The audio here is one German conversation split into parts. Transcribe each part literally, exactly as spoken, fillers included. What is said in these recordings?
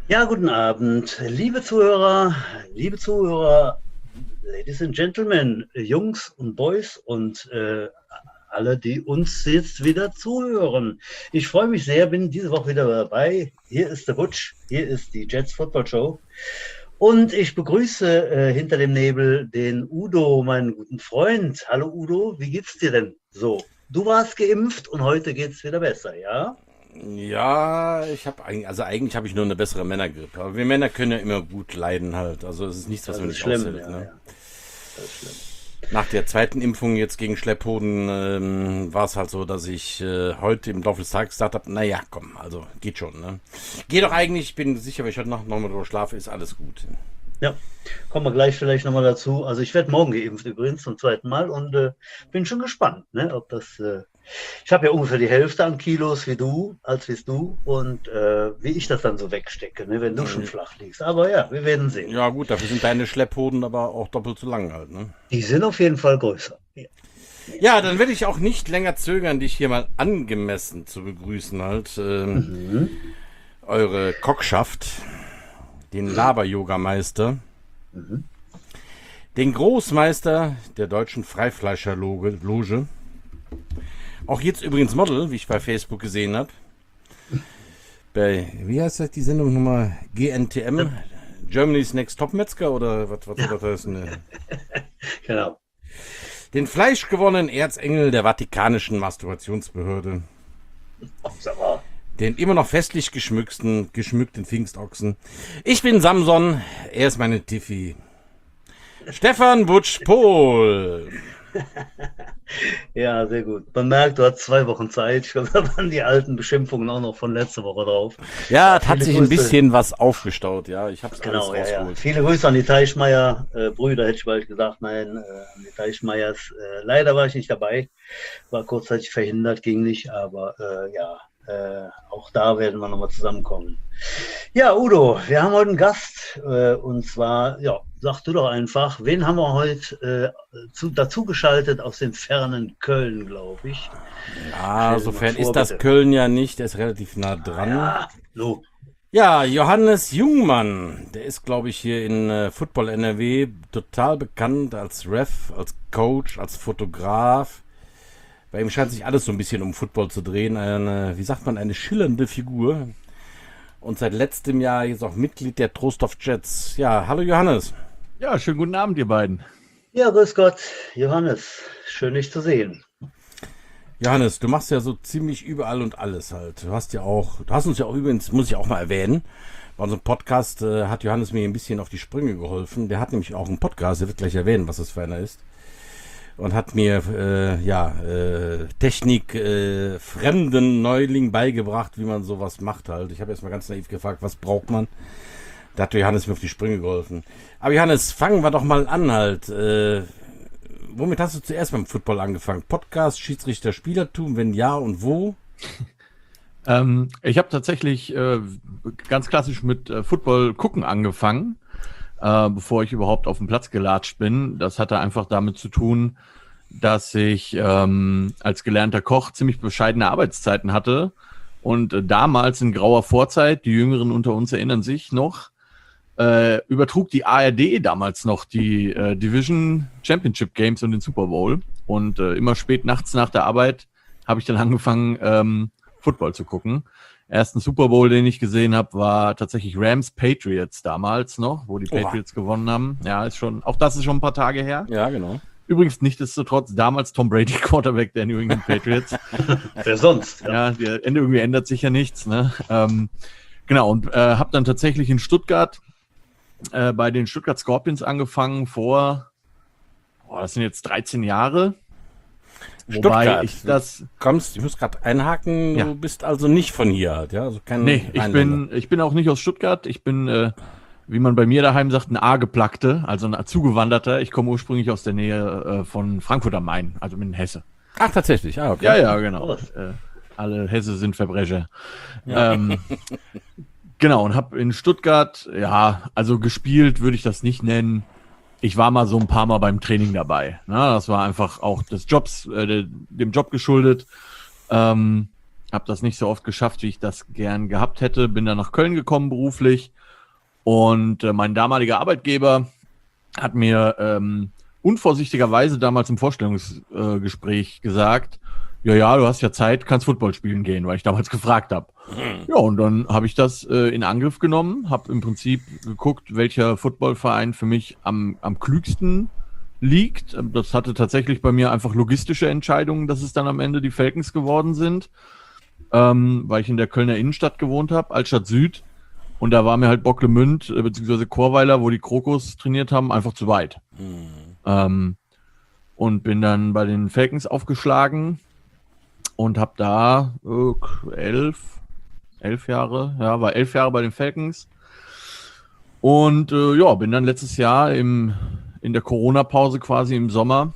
Ja, guten Abend, liebe Zuhörer, liebe Zuhörer, Ladies and Gentlemen, Jungs und Boys und äh, alle, die uns jetzt wieder zuhören. Ich freue mich sehr, bin diese Woche wieder dabei. Hier ist der Butch, hier ist die Jets Football Show. Und ich begrüße äh, hinter dem Nebel den Udo, meinen guten Freund. Hallo Udo, wie geht's dir denn so? Du warst geimpft und heute geht's wieder besser, ja? Ja, ich habe eigentlich, also eigentlich habe ich nur eine bessere Männergrippe. Aber wir Männer können ja immer gut leiden halt. Also es ist nichts, was Das man ist nicht schlimm, aushält. ja, Ne? ja. Das ist schlimm. Nach der zweiten Impfung jetzt gegen Schlepphoden ähm, war es halt so, dass ich äh, heute im Laufe des Tages gesagt habe, naja, komm, also geht schon. Ne? Geht doch eigentlich, ich bin sicher, wenn ich heute Nacht nochmal drüber schlafe, ist alles gut. Ja, kommen wir gleich vielleicht nochmal dazu. Also ich werde morgen geimpft übrigens zum zweiten Mal und äh, bin schon gespannt, ne, ob das... Äh, ich habe ja ungefähr die Hälfte an Kilos wie du, als wie du und äh, wie ich das dann so wegstecke, ne, wenn du schon flach liegst. Aber ja, wir werden sehen. Ja gut, dafür sind deine Schlepphoden aber auch doppelt so lang halt. Ne? Die sind auf jeden Fall größer. Ja. Ja, dann werde ich auch nicht länger zögern, dich hier mal angemessen zu begrüßen halt. Ähm, Mhm. Eure Kockschaft, den Laber-Yoga-Meister, Mhm. den Großmeister der deutschen Freifleischerloge, Loge. Auch jetzt übrigens Model, wie ich bei Facebook gesehen habe. Bei, wie heißt das, die Sendung Nummer G N T M? Germany's Next Top Metzger oder was, was, was das ist? Genau. Den fleischgewonnenen Erzengel der Vatikanischen Masturbationsbehörde. Oh, sag mal. Den immer noch festlich geschmückten, geschmückten Pfingstochsen. Ich bin Samson, er ist meine Tiffy. Stefan Butsch-Pohl. Ja, sehr gut. Man merkt, du hast zwei Wochen Zeit. Da waren die alten Beschimpfungen auch noch von letzter Woche drauf. Ja, es hat Viele sich ein Grüße. bisschen was aufgestaut, ja. Ich habe es Genau, alles ja, ja. rausgeholt. Viele Grüße an die Teichmeier äh, Brüder, hätte ich bald gesagt. Nein, äh, an die Teichmeiers. Äh, leider war ich nicht dabei. War kurzzeitig verhindert, ging nicht. Aber äh, ja, äh, auch da werden wir nochmal zusammenkommen. Ja, Udo, wir haben heute einen Gast. Äh, und zwar, ja, sag du doch einfach, wen haben wir heute äh, zu, dazu geschaltet aus dem fernen Köln, glaube ich. Ja, Stell dir sofern mal vor, ist das bitte. Köln ja nicht, der ist relativ nah dran. Ja, so. Ja, Johannes Jungmann, der ist, glaube ich, hier in äh, Football N R W total bekannt als Ref, als Coach, als Fotograf. Bei ihm scheint sich alles so ein bisschen um Football zu drehen. Eine, wie sagt man, eine schillernde Figur. Und seit letztem Jahr jetzt auch Mitglied der Trostorf Jets. Ja, hallo Johannes. Ja, schönen guten Abend, ihr beiden. Ja, grüß Gott, Johannes. Schön, dich zu sehen. Johannes, du machst ja so ziemlich überall und alles halt. Du hast ja auch, du hast uns ja auch übrigens, muss ich auch mal erwähnen, bei unserem Podcast äh, hat Johannes mir ein bisschen auf die Sprünge geholfen. Der hat nämlich auch einen Podcast, der wird gleich erwähnen, was das für einer ist. Und hat mir, äh, ja, äh, Technik, äh, fremden Neuling beigebracht, wie man sowas macht halt. Ich habe erst mal ganz naiv gefragt, was braucht man? Da hat Johannes mir auf die Sprünge geholfen. Aber Johannes, fangen wir doch mal an halt. Äh, womit hast du zuerst beim Football angefangen? Podcast, Schiedsrichter, Spielertum? Wenn ja und wo? Ähm, ich habe tatsächlich äh, ganz klassisch mit äh, Football gucken angefangen, äh, bevor ich überhaupt auf den Platz gelatscht bin. Das hatte einfach damit zu tun, dass ich ähm, als gelernter Koch ziemlich bescheidene Arbeitszeiten hatte und äh, damals in grauer Vorzeit, die Jüngeren unter uns erinnern sich noch, äh, übertrug die A R D damals noch die äh, Division Championship Games und den Super Bowl. Und äh, immer spät nachts nach der Arbeit habe ich dann angefangen, ähm, Football zu gucken. Ersten Super Bowl, den ich gesehen habe, war tatsächlich Rams Patriots damals noch, wo die Oha. Patriots gewonnen haben. Ja, ist schon, auch das ist schon ein paar Tage her. Ja, genau. Übrigens nichtsdestotrotz damals Tom Brady Quarterback der New England Patriots. Wer sonst? Ja. Ja, der Ende irgendwie ändert sich ja nichts. Ne? Ähm, genau, und äh, habe dann tatsächlich in Stuttgart äh, bei den Stuttgart Scorpions angefangen vor, boah, das sind jetzt dreizehn Jahre. Wobei Stuttgart. ich das... Kommst, ich muss gerade einhaken, Ja. du bist also nicht von hier halt, ja? Also kein Nee, ich Rheinländer. bin, ich bin auch nicht aus Stuttgart. Ich bin, äh, wie man bei mir daheim sagt, ein A-Geplackte, also ein Zugewanderter. Ich komme ursprünglich aus der Nähe äh, von Frankfurt am Main, also in Hesse. Ach, tatsächlich, ah, okay. Ja, ja, genau. Oh. Äh, alle Hesse sind Verbrecher. Ähm, genau, und habe in Stuttgart, ja, also gespielt würde ich das nicht nennen. Ich war mal so ein paar Mal beim Training dabei. Na, das war einfach auch des Jobs, äh, dem Job geschuldet. Ähm, habe das nicht so oft geschafft, wie ich das gern gehabt hätte. Bin dann nach Köln gekommen beruflich und äh, mein damaliger Arbeitgeber hat mir ähm, unvorsichtigerweise damals im Vorstellungsgespräch äh, gesagt, ja, ja, du hast ja Zeit, kannst Football spielen gehen, weil ich damals gefragt habe. Mhm. Ja, und dann habe ich das äh, in Angriff genommen, habe im Prinzip geguckt, welcher Footballverein für mich am, am klügsten liegt. Das hatte tatsächlich bei mir einfach logistische Entscheidungen, dass es dann am Ende die Falcons geworden sind, ähm, weil ich in der Kölner Innenstadt gewohnt habe, Altstadt Süd. Und da war mir halt Bocklemünd äh, bzw. Chorweiler, wo die Krokos trainiert haben, einfach zu weit. Mhm. Ähm, und bin dann bei den Falcons aufgeschlagen und habe da äh, elf, elf Jahre, ja, war elf Jahre bei den Falcons. Und äh, ja, bin dann letztes Jahr im, in der Corona-Pause quasi im Sommer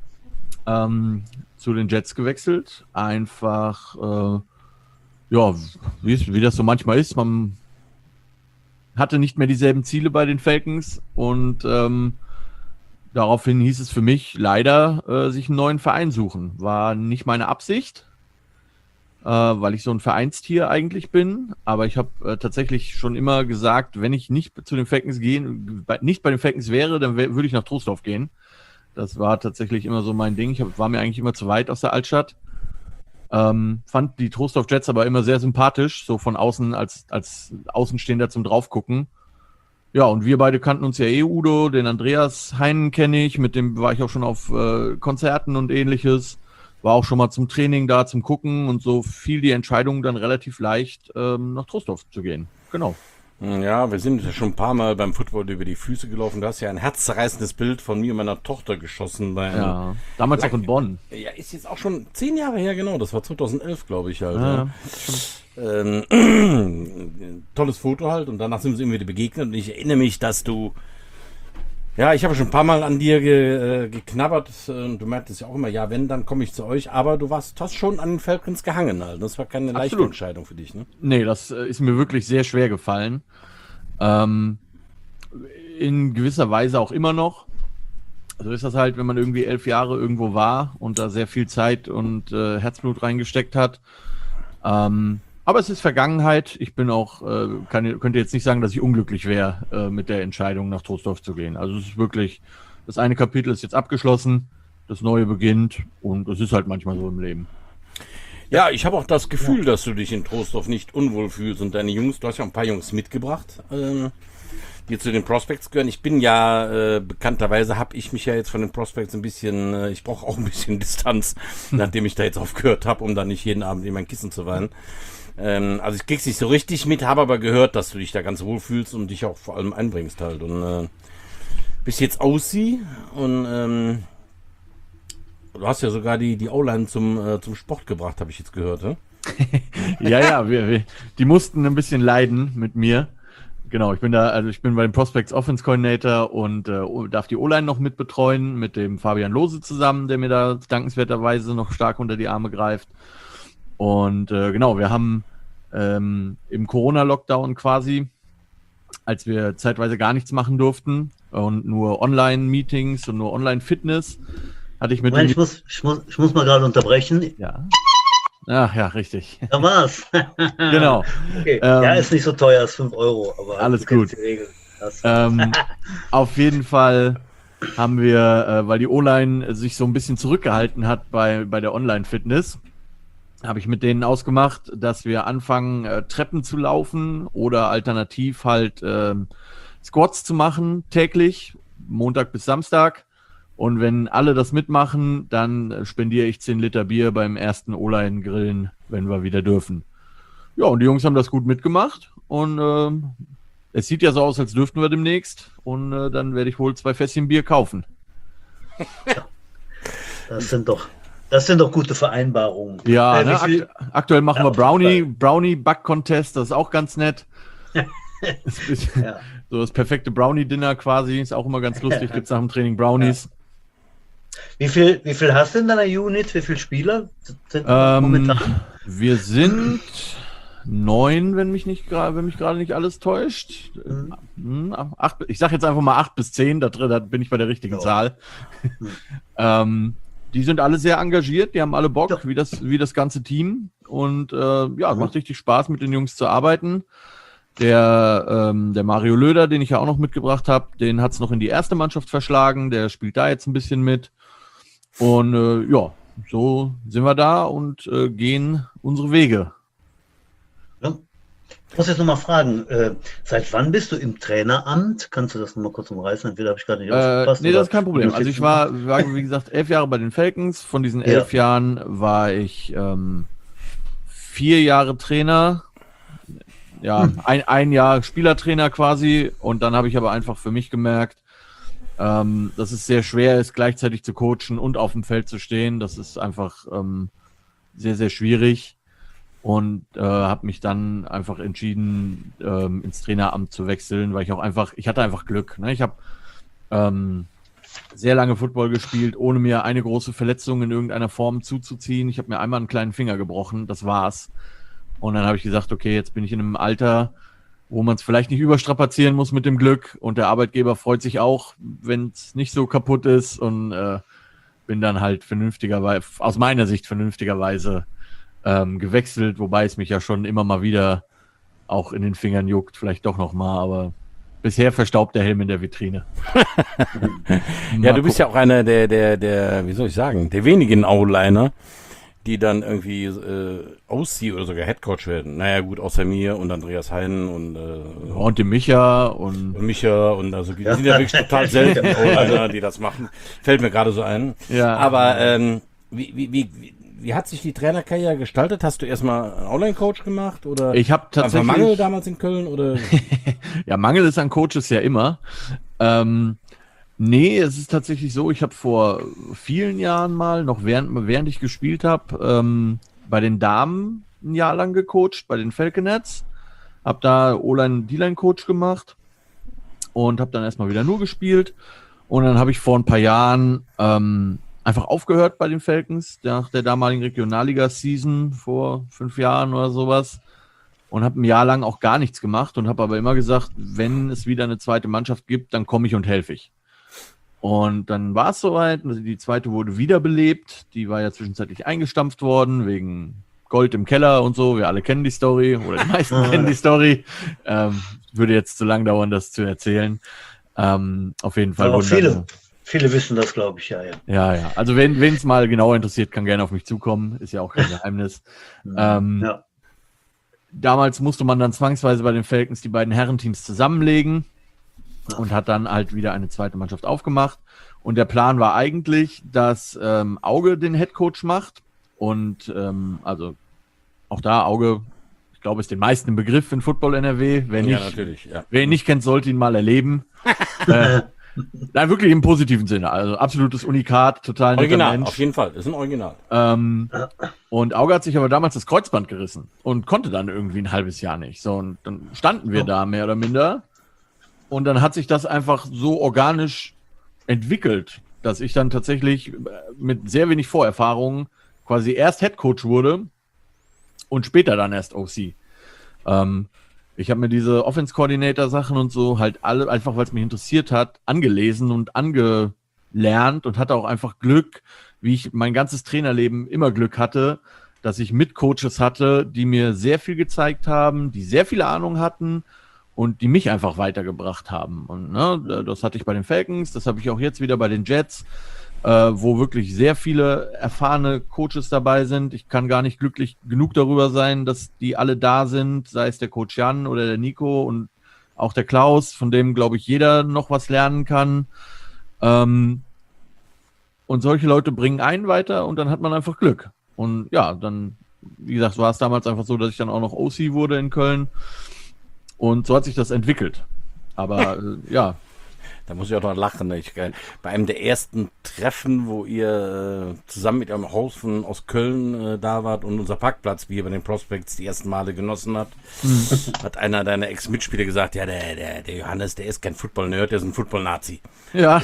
ähm, zu den Jets gewechselt. Einfach, äh, ja, wie, wie das so manchmal ist, man hatte nicht mehr dieselben Ziele bei den Falcons und ähm, daraufhin hieß es für mich leider, äh, sich einen neuen Verein suchen. War nicht meine Absicht, äh, weil ich so ein Vereinstier eigentlich bin, aber ich habe äh, tatsächlich schon immer gesagt, wenn ich nicht zu den Falcons gehen, bei, nicht bei den Falcons wäre, dann wär, würde ich nach Troisdorf gehen. Das war tatsächlich immer so mein Ding. Ich hab, war mir eigentlich immer zu weit aus der Altstadt. Ähm, fand die Troisdorf Jets aber immer sehr sympathisch, so von außen als, als Außenstehender zum Draufgucken. Ja, und wir beide kannten uns ja eh, Udo, den Andreas Heinen kenne ich, mit dem war ich auch schon auf äh, Konzerten und ähnliches, war auch schon mal zum Training da, zum Gucken und so fiel die Entscheidung dann relativ leicht, ähm, nach Troisdorf zu gehen. Genau. Ja, wir sind ja schon ein paar Mal beim Football über die Füße gelaufen. Du hast ja ein herzzerreißendes Bild von mir und meiner Tochter geschossen. Bei ja, damals auch in Bonn. Ja, ist jetzt auch schon zehn Jahre her, genau. Das war zweitausendelf, glaube ich halt. Ja, ja. Ähm, tolles Foto halt und danach sind wir uns irgendwie begegnet und ich erinnere mich, dass du, ja, ich habe schon ein paar Mal an dir ge, äh, geknabbert und du meintest ja auch immer, ja, wenn, dann komme ich zu euch, aber du warst, hast schon an den Falcons gehangen halt. Das war keine leichte Absolut. Entscheidung für dich, ne? Nee, das äh, ist mir wirklich sehr schwer gefallen. Ähm, in gewisser Weise auch immer noch. So ist das halt, wenn man irgendwie elf Jahre irgendwo war und da sehr viel Zeit und äh, Herzblut reingesteckt hat. Ähm, aber es ist Vergangenheit. Ich bin auch, äh, kann, könnte jetzt nicht sagen, dass ich unglücklich wäre, äh, mit der Entscheidung nach Troisdorf zu gehen. Also es ist wirklich, das eine Kapitel ist jetzt abgeschlossen, das neue beginnt und es ist halt manchmal so im Leben. Ja, ich habe auch das Gefühl, ja, dass du dich in Troisdorf nicht unwohl fühlst und deine Jungs, du hast ja ein paar Jungs mitgebracht, ähm, die zu den Prospects gehören. Ich bin ja, äh, bekannterweise habe ich mich ja jetzt von den Prospects ein bisschen, äh, ich brauche auch ein bisschen Distanz, nachdem ich da jetzt aufgehört habe, um dann nicht jeden Abend in mein Kissen zu weinen. Ähm, also ich krieg's nicht so richtig mit, habe aber gehört, dass du dich da ganz wohl fühlst und dich auch vor allem einbringst halt. Und äh, bis jetzt Aussie und ähm, du hast ja sogar die, die O-Line zum, äh, zum Sport gebracht, habe ich jetzt gehört, ne? ja, ja, wir, wir, die mussten ein bisschen leiden mit mir. Genau, ich bin da, also ich bin bei den Prospects Offense Coordinator und äh, darf die O-Line noch mit betreuen, mit dem Fabian Lose zusammen, der mir da dankenswerterweise noch stark unter die Arme greift. Und äh, genau, wir haben ähm, im Corona-Lockdown quasi, als wir zeitweise gar nichts machen durften und nur Online-Meetings und nur Online-Fitness, hatte ich mit... Moment, ich, muss, ich, muss, ich muss mal gerade unterbrechen. Ja. Ach ja, richtig. Da war's. Genau. Okay. Ähm, ja, ist nicht so teuer, ist fünf Euro. Aber alles gut. Ähm, auf jeden Fall haben wir, äh, weil die O-Line sich so ein bisschen zurückgehalten hat bei, bei der Online-Fitness, habe ich mit denen ausgemacht, dass wir anfangen, äh, Treppen zu laufen oder alternativ halt äh, Squats zu machen, täglich, Montag bis Samstag. Und wenn alle das mitmachen, dann spendiere ich zehn Liter Bier beim ersten O-Line-Grillen, wenn wir wieder dürfen. Ja, und die Jungs haben das gut mitgemacht. Und äh, es sieht ja so aus, als dürften wir demnächst. Und äh, dann werde ich wohl zwei Fässchen Bier kaufen. Das sind doch, das sind doch gute Vereinbarungen. Ja, äh, ne, akt aktuell machen ja, wir Brownie, Brownie-Back-Contest. Das ist auch ganz nett. Das ist ja. So das perfekte Brownie-Dinner quasi. Ist auch immer ganz lustig. Gibt es nach dem Training Brownies. Ja. Wie viel, wie viel hast du in deiner Unit? Wie viele Spieler sind ähm, momentan? Wir sind neun, wenn mich nicht gerade, wenn mich gerade nicht alles täuscht. Mhm. Acht, ich sage jetzt einfach mal acht bis zehn, da, da bin ich bei der richtigen ja. Zahl. Mhm. ähm, die sind alle sehr engagiert, die haben alle Bock, Ja. wie das, wie das ganze Team. Und äh, ja, macht richtig Spaß, mit den Jungs zu arbeiten. Der, ähm, der Mario Löder, den ich ja auch noch mitgebracht habe, den hat es noch in die erste Mannschaft verschlagen. Der spielt da jetzt ein bisschen mit. Und äh, ja, so sind wir da und äh, gehen unsere Wege. Ja. Ich muss jetzt nochmal fragen, äh, seit wann bist du im Traineramt? Kannst du das nochmal kurz umreißen? Entweder habe ich gerade nicht Äh, aufgepasst. nee, oder- das ist kein Problem. Also ich war, war, wie gesagt, elf Jahre bei den Falcons. Von diesen elf Jahren war ich ähm, vier Jahre Trainer. Ja, ein, ein Jahr Spielertrainer quasi. Und dann habe ich aber einfach für mich gemerkt, ähm, dass es sehr schwer ist, gleichzeitig zu coachen und auf dem Feld zu stehen. Das ist einfach ähm, sehr, sehr schwierig. Und äh, habe mich dann einfach entschieden, ähm, ins Traineramt zu wechseln, weil ich auch einfach, ich hatte einfach Glück. Ne? Ich habe ähm, sehr lange Football gespielt, ohne mir eine große Verletzung in irgendeiner Form zuzuziehen. Ich habe mir einmal einen kleinen Finger gebrochen, das war's. Und dann habe ich gesagt, okay, jetzt bin ich in einem Alter, wo man es vielleicht nicht überstrapazieren muss mit dem Glück. Und der Arbeitgeber freut sich auch, wenn es nicht so kaputt ist. Und äh, bin dann halt vernünftigerweise, aus meiner Sicht vernünftigerweise ähm, gewechselt, wobei es mich ja schon immer mal wieder auch in den Fingern juckt, vielleicht doch nochmal, aber bisher verstaubt der Helm in der Vitrine. Ja, du bist ja auch einer der, der, der, wie soll ich sagen, der wenigen O-Liner, die dann irgendwie äh, O C oder sogar Headcoach werden. Naja, gut, außer mir und Andreas Heinen und, äh, und dem Micha und, und Micha und also die sind ja wirklich total selten O-Liner, die das machen. Fällt mir gerade so ein. Ja. Aber ähm, wie, wie, wie, wie, wie hat sich die Trainerkarriere gestaltet? Hast du erstmal einen Online-Coach gemacht oder ich habe tatsächlich Mangel damals in Köln oder? Ja, Mangel ist an Coaches ja immer. Ähm, nee, es ist tatsächlich so, ich habe vor vielen Jahren mal, noch während, während ich gespielt habe, ähm, bei den Damen ein Jahr lang gecoacht, bei den Falconets. Habe da O-Line, D-Line-Coach gemacht und habe dann erstmal wieder nur gespielt. Und dann habe ich vor ein paar Jahren ähm, einfach aufgehört bei den Falcons, nach der damaligen Regionalliga-Season vor fünf Jahren oder sowas. Und habe ein Jahr lang auch gar nichts gemacht und habe aber immer gesagt, wenn es wieder eine zweite Mannschaft gibt, dann komme ich und helfe ich. Und dann war es soweit, also die zweite wurde wiederbelebt, die war ja zwischenzeitlich eingestampft worden, wegen Gold im Keller und so, wir alle kennen die Story, oder die meisten kennen die Story. Ähm, würde jetzt zu lang dauern, das zu erzählen. Ähm, auf jeden Fall. Aber wurden viele, dann- viele wissen das, glaube ich, ja, ja. Ja, ja, also wenn es mal genauer interessiert, kann gerne auf mich zukommen, ist ja auch kein Geheimnis. ähm, ja. Damals musste man dann zwangsweise bei den Falcons die beiden Herrenteams zusammenlegen und hat dann halt wieder eine zweite Mannschaft aufgemacht. Und der Plan war eigentlich, dass ähm, Auge den Headcoach macht. Und ähm, also auch da Auge, ich glaube, ist den meisten ein Begriff in Football N R W. Wer Ja, nicht, natürlich. Ja. wer ihn nicht kennt, sollte ihn mal erleben. äh, nein, wirklich im positiven Sinne. Also absolutes Unikat, total netter Original, Mensch. auf jeden Fall. Das ist ein Original. Ähm, und Auge hat sich aber damals das Kreuzband gerissen und konnte dann irgendwie ein halbes Jahr nicht. So, und dann standen wir Oh. da mehr oder minder. Und dann hat sich das einfach so organisch entwickelt, dass ich dann tatsächlich mit sehr wenig Vorerfahrung quasi erst Headcoach wurde und später dann erst O C. Ähm, ich habe mir diese Offense-Coordinator-Sachen und so halt alle, einfach weil es mich interessiert hat, angelesen und angelernt und hatte auch einfach Glück, wie ich mein ganzes Trainerleben immer Glück hatte, dass ich Mitcoaches hatte, die mir sehr viel gezeigt haben, die sehr viel Ahnung hatten und die mich einfach weitergebracht haben. Und ne, das hatte ich bei den Falcons, das habe ich auch jetzt wieder bei den Jets, äh, wo wirklich sehr viele erfahrene Coaches dabei sind. Ich kann gar nicht glücklich genug darüber sein, dass die alle da sind, sei es der Coach Jan oder der Nico und auch der Klaus, von dem, glaube ich, jeder noch was lernen kann. Ähm, und solche Leute bringen einen weiter und dann hat man einfach Glück. Und ja, dann, wie gesagt, war es damals einfach so, dass ich dann auch noch O C wurde in Köln. Und so hat sich das entwickelt. Aber äh, ja. Da muss ich auch noch lachen. Ich, bei einem der ersten Treffen, wo ihr äh, zusammen mit eurem Haufen aus Köln äh, da wart und unser Parkplatz, wie ihr bei den Prospects die ersten Male genossen habt, mhm. hat einer deiner Ex-Mitspieler gesagt, ja, der, der, der Johannes, der ist kein Football-Nerd, der ist ein Football-Nazi. Ja,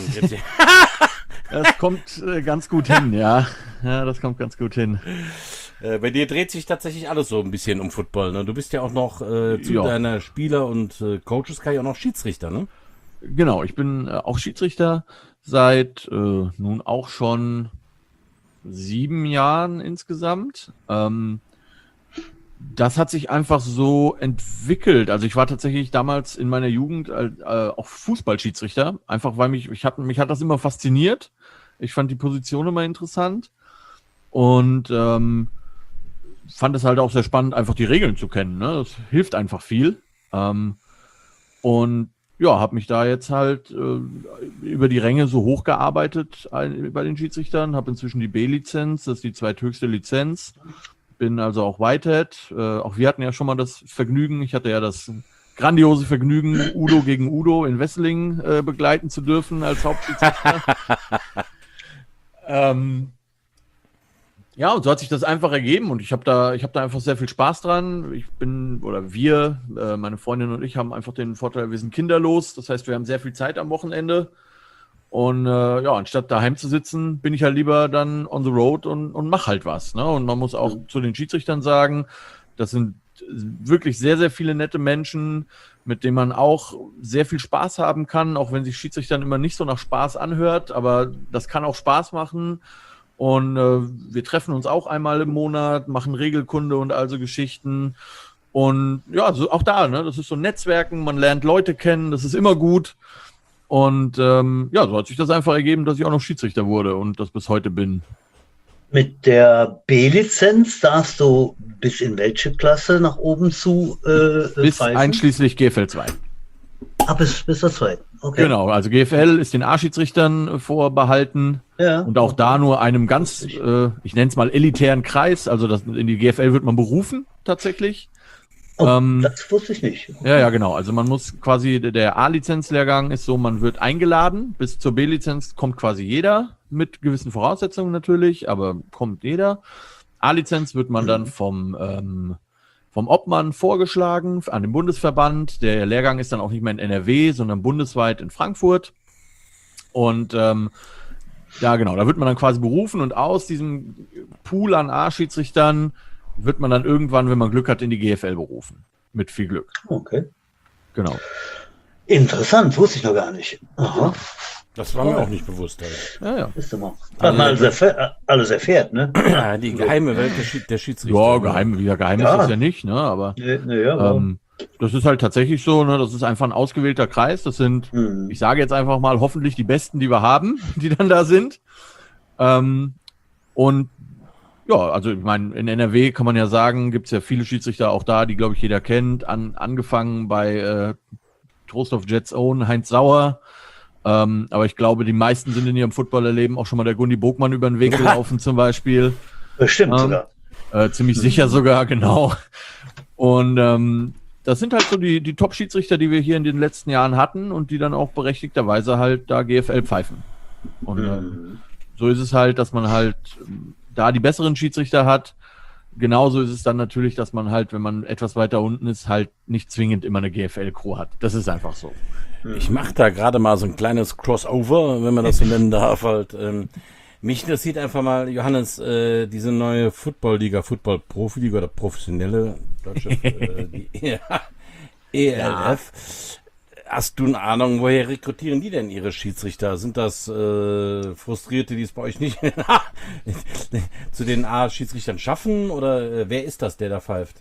das kommt äh, ganz gut hin, ja. Ja, das kommt ganz gut hin. Äh, bei dir dreht sich tatsächlich alles so ein bisschen um Football, ne? Du bist ja auch noch äh, zu Ja. deiner Spieler- und äh, Coaches-Karriere auch noch Schiedsrichter, ne? Genau, ich bin äh, auch Schiedsrichter seit äh, nun auch schon sieben Jahren insgesamt. Ähm, das hat sich einfach so entwickelt. Also ich war tatsächlich damals in meiner Jugend äh, auch Fußballschiedsrichter, einfach weil mich, ich hat, mich hat das immer fasziniert. Ich fand die Position immer interessant und ähm, fand es halt auch sehr spannend, einfach die Regeln zu kennen. Ne? Das hilft einfach viel. Ähm, und ja, habe mich da jetzt halt äh, über die Ränge so hochgearbeitet ein, bei den Schiedsrichtern, habe inzwischen die B-Lizenz, das ist die zweithöchste Lizenz, bin also auch Whitehead. Äh, auch wir hatten ja schon mal das Vergnügen, ich hatte ja das grandiose Vergnügen, Udo gegen Udo in Wesseling äh, begleiten zu dürfen als Hauptschiedsrichter. ähm, Ja, und so hat sich das einfach ergeben und ich habe da, ich habe da einfach sehr viel Spaß dran. Ich bin, oder wir, äh, meine Freundin und ich haben einfach den Vorteil, wir sind kinderlos. Das heißt, wir haben sehr viel Zeit am Wochenende. Und äh, ja, anstatt daheim zu sitzen, bin ich halt lieber dann on the road und, und mach halt was. Ne? Und man muss auch mhm. zu den Schiedsrichtern sagen, das sind wirklich sehr, sehr viele nette Menschen, mit denen man auch sehr viel Spaß haben kann, auch wenn sich Schiedsrichtern immer nicht so nach Spaß anhört, aber das kann auch Spaß machen. Und äh, wir treffen uns auch einmal im Monat, machen Regelkunde und also Geschichten. Und ja, so auch da, ne, das ist so Netzwerken, man lernt Leute kennen, das ist immer gut. Und ähm, ja, so hat sich das einfach ergeben, dass ich auch noch Schiedsrichter wurde und das bis heute bin. Mit der B-Lizenz darfst du bis in welche Klasse nach oben zu äh, Bis pfeifen? einschließlich G F L zwei. Ah, bis, bis zur zweiten. Okay. Genau, also G F L ist den A-Schiedsrichtern vorbehalten Ja. und auch da nur einem ganz, äh, ich nenne es mal elitären Kreis, also das, in die G F L wird man berufen tatsächlich. Oh, ähm, das wusste ich nicht. Ja, ja, genau, also man muss quasi, der A-Lizenzlehrgang ist so, man wird eingeladen, bis zur B-Lizenz kommt quasi jeder, mit gewissen Voraussetzungen natürlich, aber kommt jeder. A-Lizenz wird man dann vom... Ähm, vom Obmann vorgeschlagen an den Bundesverband. Der Lehrgang ist dann auch nicht mehr in N R W, sondern bundesweit in Frankfurt. Und ähm, ja, genau, da wird man dann quasi berufen und aus diesem Pool an A-Schiedsrichtern wird man dann irgendwann, wenn man Glück hat, in die G F L berufen. Mit viel Glück. Okay. Genau. Interessant, wusste ich noch gar nicht. Aha. Das war mir auch nicht bewusst. Halt. Ja, ja. Ist immer. Was man alles, erfährt, alles erfährt, ne? Ja, die geheime Welt der, Schied der Schiedsrichter. Ja, geheim, wieder geheim Ja. ist das ja nicht, ne? Aber Nee, nee, ja, aber- ähm, das ist halt tatsächlich so, ne? Das ist einfach ein ausgewählter Kreis. Das sind, Mhm. ich sage jetzt einfach mal, hoffentlich die Besten, die wir haben, die dann da sind. Ähm, und ja, also ich meine, in N R W kann man ja sagen, gibt es ja viele Schiedsrichter auch da, die, glaube ich, jeder kennt. An, angefangen bei äh, Trost of Jets Own, Heinz Sauer. Ähm, aber ich glaube, die meisten sind in ihrem Footballerleben auch schon mal der Gundi Bogmann über den Weg gelaufen zum Beispiel. Bestimmt Ähm, sogar. Äh, ziemlich sicher sogar, genau. Und ähm, das sind halt so die, die Top-Schiedsrichter, die wir hier in den letzten Jahren hatten und die dann auch berechtigterweise halt da G F L pfeifen. Und ähm, Mhm. so ist es halt, dass man halt ähm, da die besseren Schiedsrichter hat. Genauso ist es dann natürlich, dass man halt, wenn man etwas weiter unten ist, halt nicht zwingend immer eine G F L-Crew hat. Das ist einfach so. Ich mache da gerade mal so ein kleines Crossover, wenn man das so nennen darf. Halt, ähm, mich interessiert einfach mal, Johannes, äh, diese neue Football-Liga, Football-Profiliga oder professionelle deutsche äh, die, ja, E L F. Hast du eine Ahnung, woher rekrutieren die denn ihre Schiedsrichter? Sind das äh, Frustrierte, die es bei euch nicht zu den A-Schiedsrichtern schaffen? Oder äh, wer ist das, der da pfeift?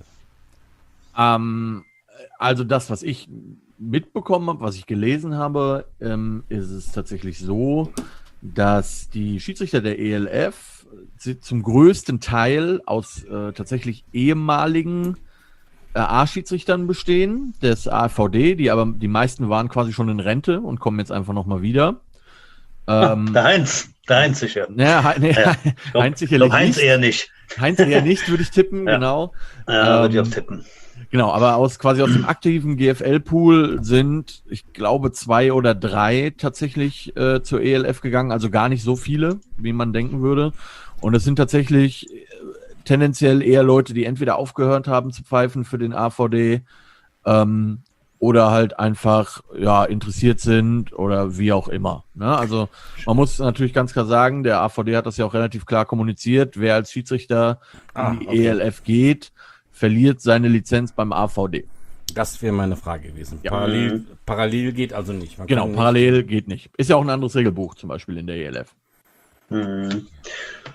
Ähm, also das, was ich mitbekommen habe, was ich gelesen habe, ähm, ist es tatsächlich so, dass die Schiedsrichter der E L F zum größten Teil aus äh, tatsächlich ehemaligen äh, A-Schiedsrichtern bestehen, des A V D, die aber die meisten waren quasi schon in Rente und kommen jetzt einfach nochmal wieder. Ähm, Der Heinz, der Heinz sicher. ja, He- nee, Ja, Glaub- Heinz sicherlich glaub, Heinz nicht. eher nicht. Heinz eher nicht, würde ich tippen, Ja. genau. Ja, würde ich Ähm, auch tippen. Genau, aber aus quasi aus dem aktiven G F L-Pool sind, ich glaube, zwei oder drei tatsächlich äh, zur E L F gegangen, also gar nicht so viele, wie man denken würde. Und es sind tatsächlich äh, tendenziell eher Leute, die entweder aufgehört haben zu pfeifen für den A V D ähm, oder halt einfach ja interessiert sind oder wie auch immer. Ne? Also man muss natürlich ganz klar sagen, der A V D hat das ja auch relativ klar kommuniziert, wer als Schiedsrichter Ah, in die okay. E L F geht, verliert seine Lizenz beim A V D. Das wäre meine Frage gewesen. Ja. Parallel, parallel geht also nicht. Man Genau, kann nicht- parallel geht nicht. Ist ja auch ein anderes Regelbuch zum Beispiel in der E L F. Mhm.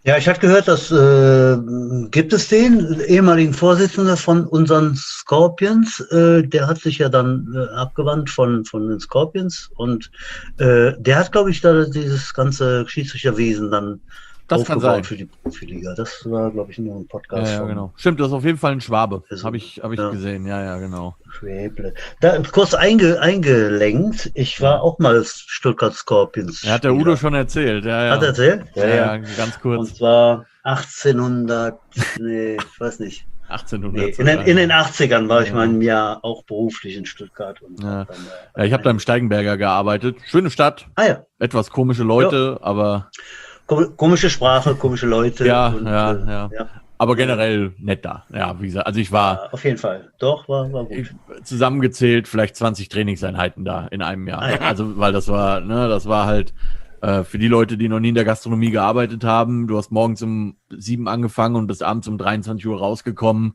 Ja, ich hatte gehört, dass äh, gibt es den ehemaligen Vorsitzenden von unseren Scorpions, äh, der hat sich ja dann äh, abgewandt von, von den Scorpions und äh, der hat, glaube ich, da dieses ganze Schiedsrichterwesen dann Das kann sein. aufgebaut für die Profiliga. Das war, glaube ich, nur ein Podcast. Ja, ja, von genau. Stimmt, das ist auf jeden Fall ein Schwabe. Also, Habe ich, hab ich ja. gesehen. Ja, ja, genau. Schwäble. Da kurz einge, eingelenkt, ich war Ja. auch mal Stuttgart Scorpions. Ja, hat der Udo schon erzählt. Ja, ja. Hat er erzählt? Ja, ja, ganz kurz. Und zwar achtzehnhundert, nee, ich weiß nicht. achtzehnhundert. Nee, in, den, in den achtzigern war ich Ja. mal ein Jahr auch beruflich in Stuttgart. Und Ja. hab dann, äh, Ja, ich habe da im Steigenberger gearbeitet. Schöne Stadt, Ah ja, etwas komische Leute, aber, Kom- komische Sprache, komische Leute. Ja, und, ja, äh, ja. ja. aber generell nett da. Ja, wie gesagt, also ich war Ja, auf jeden Fall. Doch, war, war gut. ich, zusammengezählt vielleicht zwanzig Trainingseinheiten da in einem Jahr. Ah, ja. Also, weil das war, ne, das war halt äh, für die Leute, die noch nie in der Gastronomie gearbeitet haben. Du hast morgens um sieben angefangen und bist abends um dreiundzwanzig Uhr rausgekommen.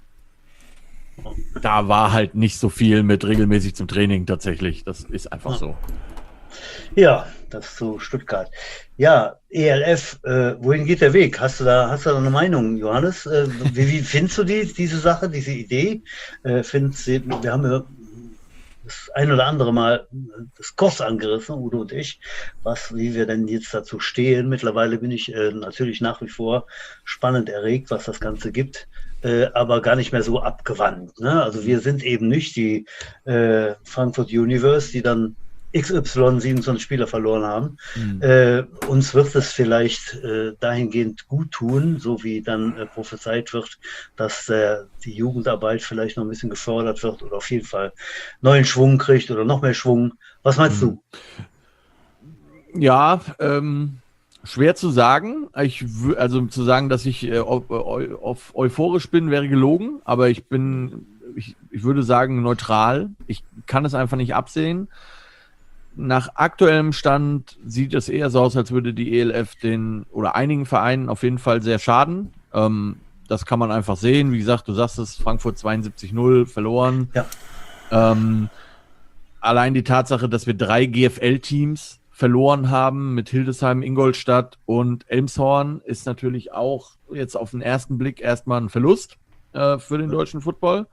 Da war halt nicht so viel mit regelmäßig zum Training tatsächlich. Das ist einfach Ja. so. Ja, das zu Stuttgart. Ja, E L F, äh, wohin geht der Weg? Hast du da, hast du da eine Meinung, Johannes? Äh, wie, wie findest du die, diese Sache, diese Idee? Äh, findest du, wir haben ja das ein oder andere Mal das Kurs angerissen, Udo und ich, was, wie wir denn jetzt dazu stehen. Mittlerweile bin ich äh, natürlich nach wie vor spannend erregt, was das Ganze gibt, äh, aber gar nicht mehr so abgewandt. Ne? Also wir sind eben nicht die äh, Frankfurt Universe, die dann X Y siebenundzwanzig Spieler verloren haben. Mhm. Äh, uns wird es vielleicht äh, dahingehend gut tun, so wie dann äh, prophezeit wird, dass äh, die Jugendarbeit vielleicht noch ein bisschen gefördert wird oder auf jeden Fall neuen Schwung kriegt oder noch mehr Schwung. Was meinst Mhm. du? Ja, ähm, schwer zu sagen. Ich wü- also zu sagen, dass ich äh, eu- eu- auf euphorisch bin, wäre gelogen, aber ich bin, ich, ich würde sagen, neutral. Ich kann es einfach nicht absehen. Nach aktuellem Stand sieht es eher so aus, als würde die E L F den oder einigen Vereinen auf jeden Fall sehr schaden. Ähm, das kann man einfach sehen. Wie gesagt, du sagst es, Frankfurt zweiundsiebzig null verloren. Ja. Ähm, allein die Tatsache, dass wir drei G F L-Teams verloren haben mit Hildesheim, Ingolstadt und Elmshorn, ist natürlich auch jetzt auf den ersten Blick erstmal ein Verlust äh, für den deutschen Football.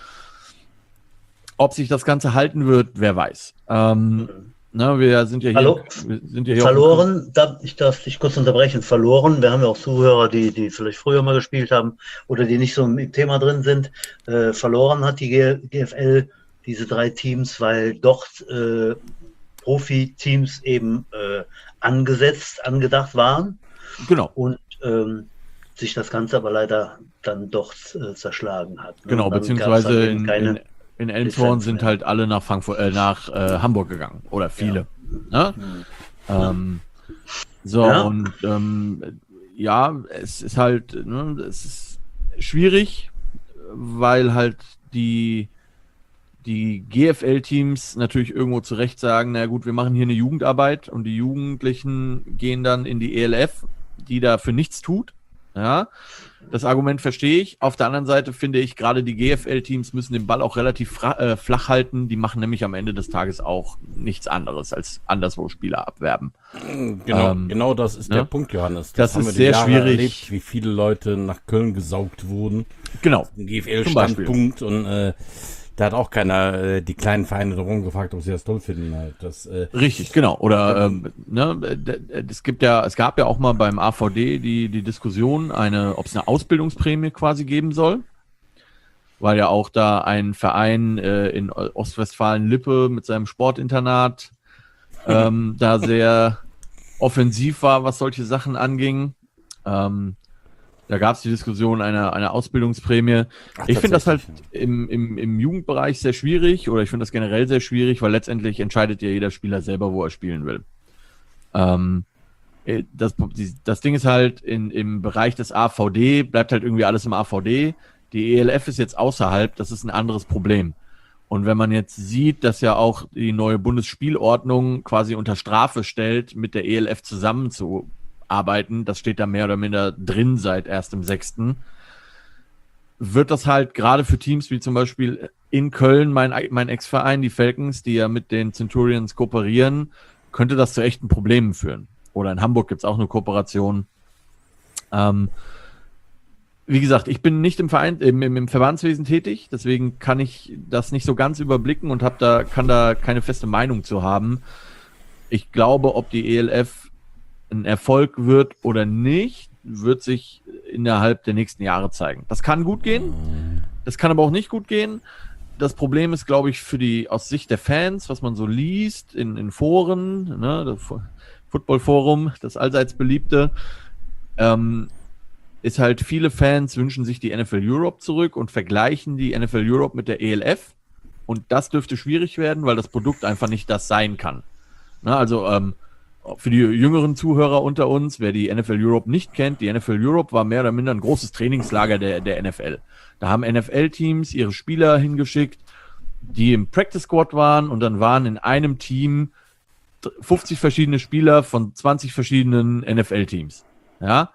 Ob sich das Ganze halten wird, wer weiß. Ähm, ne, wir sind ja hier, Hallo? wir sind ja hier Verloren, da, ich darf dich kurz unterbrechen, verloren. Wir haben ja auch Zuhörer, die, die vielleicht früher mal gespielt haben oder die nicht so im Thema drin sind. Äh, verloren hat die G- GFL diese drei Teams, weil dort äh, Profi-Teams eben äh, angesetzt, angedacht waren Genau, und ähm, sich das Ganze aber leider dann doch äh, zerschlagen hat. Ne? genau, Und dann gab's beziehungsweise dann eben in, keine, in, in Elmshorn Lizenz sind mehr. halt alle nach Frankfurt, äh, nach äh, Hamburg gegangen oder viele. Ne? Hm. Ähm, so, Ja. und ähm, ja, es ist halt, ne, es ist schwierig, weil halt die, die G F L-Teams natürlich irgendwo zu Recht sagen, na gut, wir machen hier eine Jugendarbeit und die Jugendlichen gehen dann in die E L F, die dafür nichts tut. Ja, das Argument verstehe ich. Auf der anderen Seite finde ich, gerade die G F L-Teams müssen den Ball auch relativ fra- äh, flach halten. Die machen nämlich am Ende des Tages auch nichts anderes als anderswo Spieler abwerben. Genau, Ähm, genau das ist ne? der Punkt, Johannes. Das haben ist wir die sehr Jahre schwierig. Erlebt, wie viele Leute nach Köln gesaugt wurden. Genau. Ein G F Zum Beispiel. L-Standpunkt und äh, da hat auch keiner äh, die kleinen Vereine darum gefragt, ob sie das toll finden. Halt. Das, äh, Richtig, genau. Oder ähm, ne, d- d- es gibt ja, es gab ja auch mal beim A V D die, die Diskussion, eine, ob es eine Ausbildungsprämie quasi geben soll. Weil ja auch da ein Verein äh, in Ostwestfalen-Lippe mit seinem Sportinternat ähm, da sehr offensiv war, was solche Sachen anging. Ähm, da gab es die Diskussion einer, einer Ausbildungsprämie. Ach, Ich finde das halt tatsächlich. im, im, im Jugendbereich sehr schwierig oder ich finde das generell sehr schwierig, weil letztendlich entscheidet ja jeder Spieler selber, wo er spielen will. Ähm, äh, das, die, das Ding ist halt, in, im Bereich des A V D bleibt halt irgendwie alles im A V D. Die E L F ist jetzt außerhalb, das ist ein anderes Problem. Und wenn man jetzt sieht, dass ja auch die neue Bundesspielordnung quasi unter Strafe stellt, mit der E L F zusammenzuarbeiten, das steht da mehr oder minder drin seit erstem sechsten wird das halt gerade für Teams wie zum Beispiel in Köln, mein, mein Ex-Verein, die Falcons, die ja mit den Centurions kooperieren, könnte das zu echten Problemen führen. Oder in Hamburg gibt es auch eine Kooperation. Ähm, wie gesagt, ich bin nicht im Verein, im, im, im Verbandswesen tätig, deswegen kann ich das nicht so ganz überblicken und hab da, kann da keine feste Meinung zu haben. Ich glaube, ob die E L F ein Erfolg wird oder nicht, wird sich innerhalb der nächsten Jahre zeigen. Das kann gut gehen, das kann aber auch nicht gut gehen. Das Problem ist, glaube ich, für die, aus Sicht der Fans, was man so liest in, in Foren, ne, das Football-Forum, das allseits beliebte, ähm, ist halt, viele Fans wünschen sich die N F L Europe zurück und vergleichen die N F L Europe mit der E L F. Und das dürfte schwierig werden, weil das Produkt einfach nicht das sein kann. Na, also ähm, für die jüngeren Zuhörer unter uns, wer die N F L Europe nicht kennt, die N F L Europe war mehr oder minder ein großes Trainingslager der, der N F L. Da haben N F L-Teams ihre Spieler hingeschickt, die im Practice Squad waren, und dann waren in einem Team fünfzig verschiedene Spieler von zwanzig verschiedenen N F L-Teams. Ja,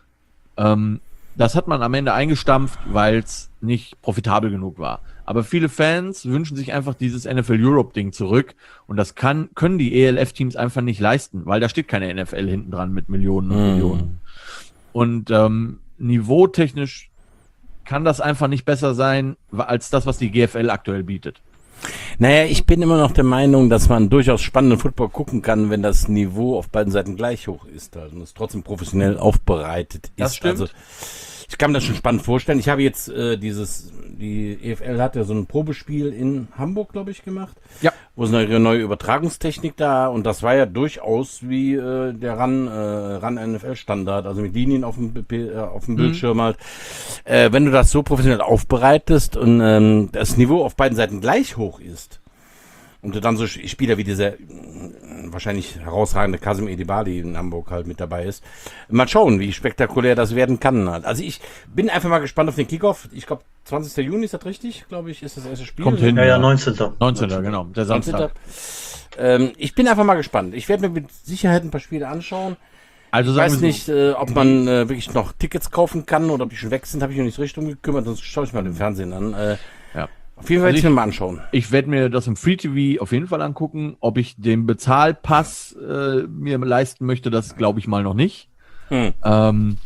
ähm, das hat man am Ende eingestampft, weil es nicht profitabel genug war. Aber viele Fans wünschen sich einfach dieses N F L Europe-Ding zurück, und das kann, können die E L F-Teams einfach nicht leisten, weil da steht keine N F L hinten dran mit Millionen und mm. Millionen. Und ähm, niveautechnisch kann das einfach nicht besser sein, als das, was die G F L aktuell bietet. Naja, ich bin immer noch der Meinung, dass man durchaus spannenden Football gucken kann, wenn das Niveau auf beiden Seiten gleich hoch ist, also, und es trotzdem professionell aufbereitet ist. Das stimmt. Also, ich kann mir das schon spannend vorstellen. Ich habe jetzt äh, dieses, die E F L hat ja so ein Probespiel in Hamburg, glaube ich, gemacht. Ja. Wo ist eine neue Übertragungstechnik da, und das war ja durchaus wie äh, der RAN, äh, RAN N F L Standard, also mit Linien auf dem, äh, auf dem mhm. Bildschirm halt. Äh, wenn du das so professionell aufbereitest und ähm, das Niveau auf beiden Seiten gleich hoch ist, und du dann so Spieler wie dieser äh, wahrscheinlich herausragende Kasim Edebali in Hamburg halt mit dabei ist, mal schauen, wie spektakulär das werden kann halt. Also ich bin einfach mal gespannt auf den Kickoff. Ich glaube, zwanzigsten Juni ist das richtig, glaube ich, ist das erste Spiel. Kommt hin. Ja, ja, neunzehnten neunzehnten genau, der Samstag. Ähm, ich bin einfach mal gespannt. Ich werde mir mit Sicherheit ein paar Spiele anschauen. Also ich sagen weiß wir nicht, äh, ob man äh, wirklich noch Tickets kaufen kann oder ob die schon weg sind, habe ich noch nicht so richtig umgekümmert, sonst schaue ich mal den Fernsehen an. Äh, ja. Auf jeden Fall Also werde ich mir mal anschauen. Ich werde mir das im Free T V auf jeden Fall angucken. Ob ich den Bezahlpass äh, mir leisten möchte, das glaube ich mal noch nicht. Hm. Ähm,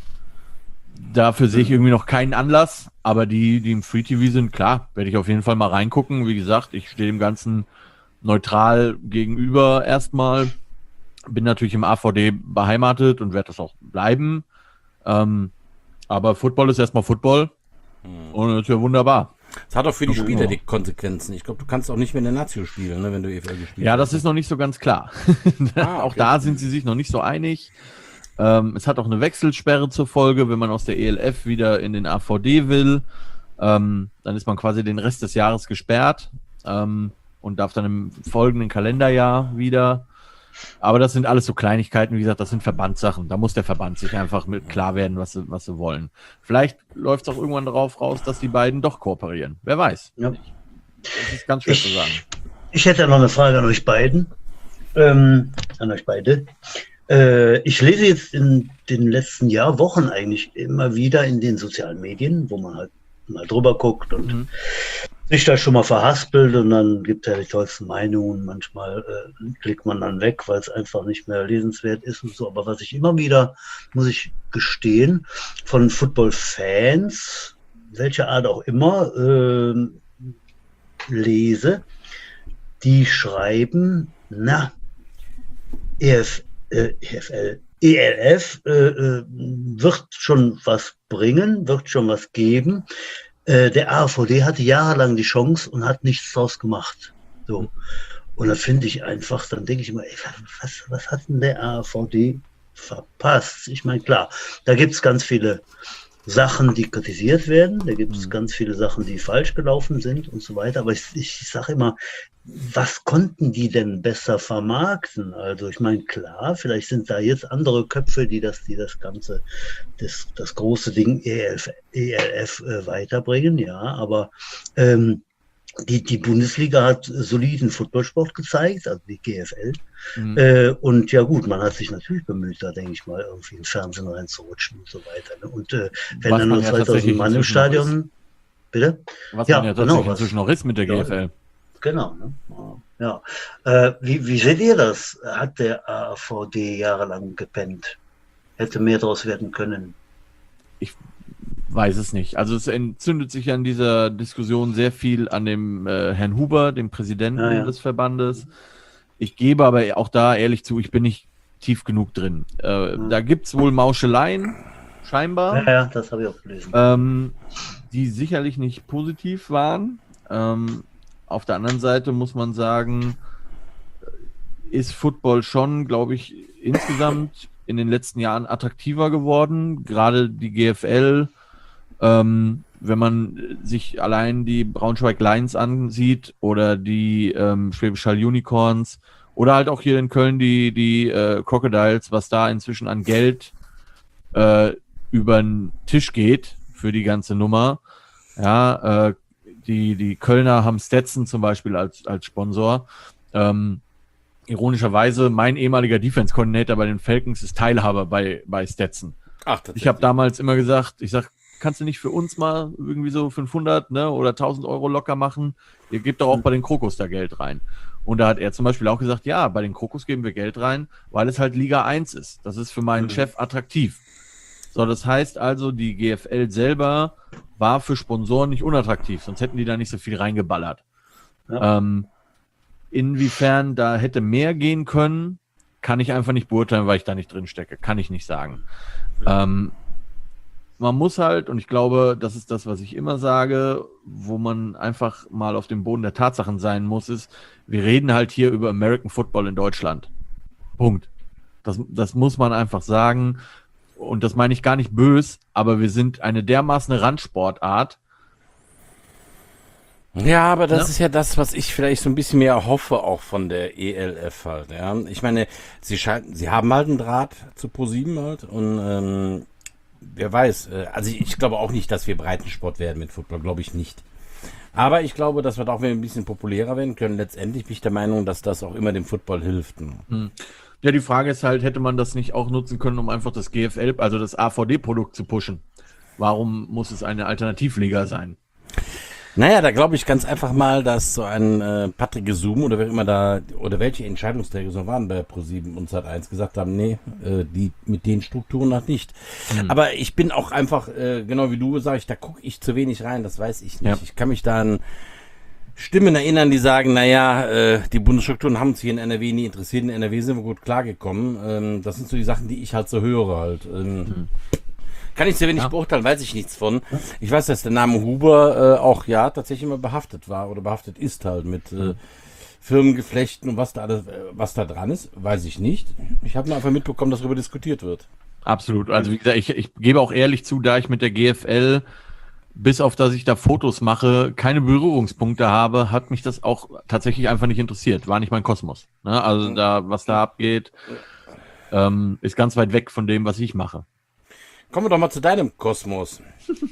dafür sehe ich irgendwie noch keinen Anlass. Aber die, die im Free T V sind, klar, werde ich auf jeden Fall mal reingucken. Wie gesagt, ich stehe dem Ganzen neutral gegenüber erstmal. Bin natürlich im A V D beheimatet und werde das auch bleiben. Ähm, aber Football ist erstmal Football. Hm. Und das ist ja wunderbar. Es hat auch für die Spieler die Konsequenzen. Ich glaube, du kannst auch nicht mehr in der Nazio spielen, ne, wenn du E F L gespielt hast. Ja, das ist noch nicht so ganz klar. Ah, okay. Auch da sind sie sich noch nicht so einig. Ähm, es hat auch eine Wechselsperre zur Folge, wenn man aus der E L F wieder in den A V D will. Ähm, dann ist man quasi den Rest des Jahres gesperrt ähm, und darf dann im folgenden Kalenderjahr wieder. Aber das sind alles so Kleinigkeiten, wie gesagt, das sind Verbandssachen. Da muss der Verband sich einfach mit klar werden, was sie, was sie wollen. Vielleicht läuft es auch irgendwann darauf raus, dass die beiden doch kooperieren. Wer weiß. Ja. Das ist ganz schwer ich, zu sagen. Ich hätte noch eine Frage an euch beiden. Ähm, an euch beide. Äh, ich lese jetzt in den letzten Jahr, Wochen eigentlich immer wieder in den sozialen Medien, wo man halt mal drüber guckt und mhm. sich da schon mal verhaspelt, und dann gibt es ja die tollsten Meinungen. Manchmal äh, klickt man dann weg, weil es einfach nicht mehr lesenswert ist und so. Aber was ich immer wieder, muss ich gestehen, von Football-Fans, welcher Art auch immer, äh, lese, die schreiben, na, E F, äh, E F L, E L F äh, äh, wird schon was bringen, wird schon was geben. Äh, der A V D hatte jahrelang die Chance und hat nichts draus gemacht. So. Und da finde ich einfach, dann denke ich immer, ey, was, was hat denn der A V D verpasst? Ich meine, klar, da gibt es ganz viele Sachen, die kritisiert werden, da gibt es mhm. ganz viele Sachen, die falsch gelaufen sind und so weiter, aber ich, ich sage immer, was konnten die denn besser vermarkten? Also ich meine, klar, vielleicht sind da jetzt andere Köpfe, die das, die das Ganze, das, das große Ding E L F, E L F äh, weiterbringen, ja, aber ähm, die, die Bundesliga hat soliden Footballsport gezeigt, also die G F L. Mhm. Äh, und ja gut, man hat sich natürlich bemüht, da denke ich mal, irgendwie ins Fernsehen reinzurutschen und so weiter. Ne? Und äh, wenn was dann nur ja zweitausend Mann im Stadion... Bitte? Was ja, man ja tatsächlich genau, inzwischen noch ist mit der ja, G F L. Genau. Ne? Ja. Äh, wie, wie seht ihr das? Hat der A V D jahrelang gepennt? Hätte mehr draus werden können? ich weiß es nicht. Also es entzündet sich an dieser Diskussion sehr viel an dem äh, Herrn Huber, dem Präsidenten ja, ja. des Verbandes. Ich gebe aber auch da ehrlich zu, ich bin nicht tief genug drin. Äh, mhm. Da gibt es wohl Mauscheleien, scheinbar. Ja, ja, das habe ich auch gelesen. Ähm, die sicherlich nicht positiv waren. Ähm, auf der anderen Seite muss man sagen, ist Football schon, glaube ich, insgesamt in den letzten Jahren attraktiver geworden. Gerade die G F L, ähm, wenn man sich allein die Braunschweig Lions ansieht oder die ähm, Schwäbisch Hall Unicorns oder halt auch hier in Köln die, die äh, Crocodiles, was da inzwischen an Geld äh, über den Tisch geht für die ganze Nummer. Ja, äh, die, die Kölner haben Stetson zum Beispiel als, als Sponsor. Ähm, ironischerweise, mein ehemaliger Defense-Coordinator bei den Falcons ist Teilhaber bei, bei Stetson. Ach, ich habe damals immer gesagt, ich sag, kannst du nicht für uns mal irgendwie so fünfhundert ne, oder tausend Euro locker machen? Ihr gebt doch auch bei den Krokus da Geld rein. Und da hat er zum Beispiel auch gesagt, ja, bei den Krokus geben wir Geld rein, weil es halt Liga eins ist. Das ist für meinen mhm. Chef attraktiv. So, das heißt also, die G F L selber war für Sponsoren nicht unattraktiv, sonst hätten die da nicht so viel reingeballert. Ja. Ähm, inwiefern da hätte mehr gehen können, kann ich einfach nicht beurteilen, weil ich da nicht drin stecke. Kann ich nicht sagen. Ja. Ähm, man muss halt, und ich glaube, das ist das, was ich immer sage, wo man einfach mal auf dem Boden der Tatsachen sein muss, ist, wir reden halt hier über American Football in Deutschland. Punkt. Das, das muss man einfach sagen. Und das meine ich gar nicht böse, aber wir sind eine dermaßen Randsportart. Ja, aber das ja. ist ja das, was ich vielleicht so ein bisschen mehr hoffe, auch von der E L F halt. Ja, ich meine, sie schalten, sie haben halt einen Draht zu ProSieben halt und ähm, wer weiß. Also ich glaube auch nicht, dass wir Breitensport werden mit Football, glaube ich nicht. Aber ich glaube, dass wir da auch ein bisschen populärer werden können. Letztendlich bin ich der Meinung, dass das auch immer dem Football hilft. Hm. Ja, die Frage ist halt, hätte man das nicht auch nutzen können, um einfach das G F L, also das A V D-Produkt zu pushen? Warum muss es eine Alternativliga sein? Naja, da glaube ich ganz einfach mal, dass so ein äh, Patrick Gesum oder wer immer da, oder welche Entscheidungsträger so waren bei ProSieben und Sat eins gesagt haben, nee, äh, die mit den Strukturen noch nicht. Hm. Aber ich bin auch einfach, äh, genau wie du sagst, da gucke ich zu wenig rein, das weiß ich nicht. Ja. Ich kann mich da an Stimmen erinnern, die sagen, naja, äh, die Bundesstrukturen haben uns hier in N R W nie interessiert, in N R W sind wir gut klargekommen. Ähm, das sind so die Sachen, die ich halt so höre halt. Ähm, hm. Kann ich sehr wenig ja. beurteilen, weiß ich nichts von. Ich weiß, dass der Name Huber äh, auch ja tatsächlich immer behaftet war oder behaftet ist halt mit äh, Firmengeflechten und was da alles, äh, was da dran ist, weiß ich nicht. Ich habe nur einfach mitbekommen, dass darüber diskutiert wird. Absolut. Also wie gesagt, ich, ich gebe auch ehrlich zu, da ich mit der G F L, bis auf dass ich da Fotos mache, keine Berührungspunkte habe, hat mich das auch tatsächlich einfach nicht interessiert. War nicht mein Kosmos. Ne? Also da, was da abgeht, ähm, ist ganz weit weg von dem, was ich mache. Kommen wir doch mal zu deinem Kosmos.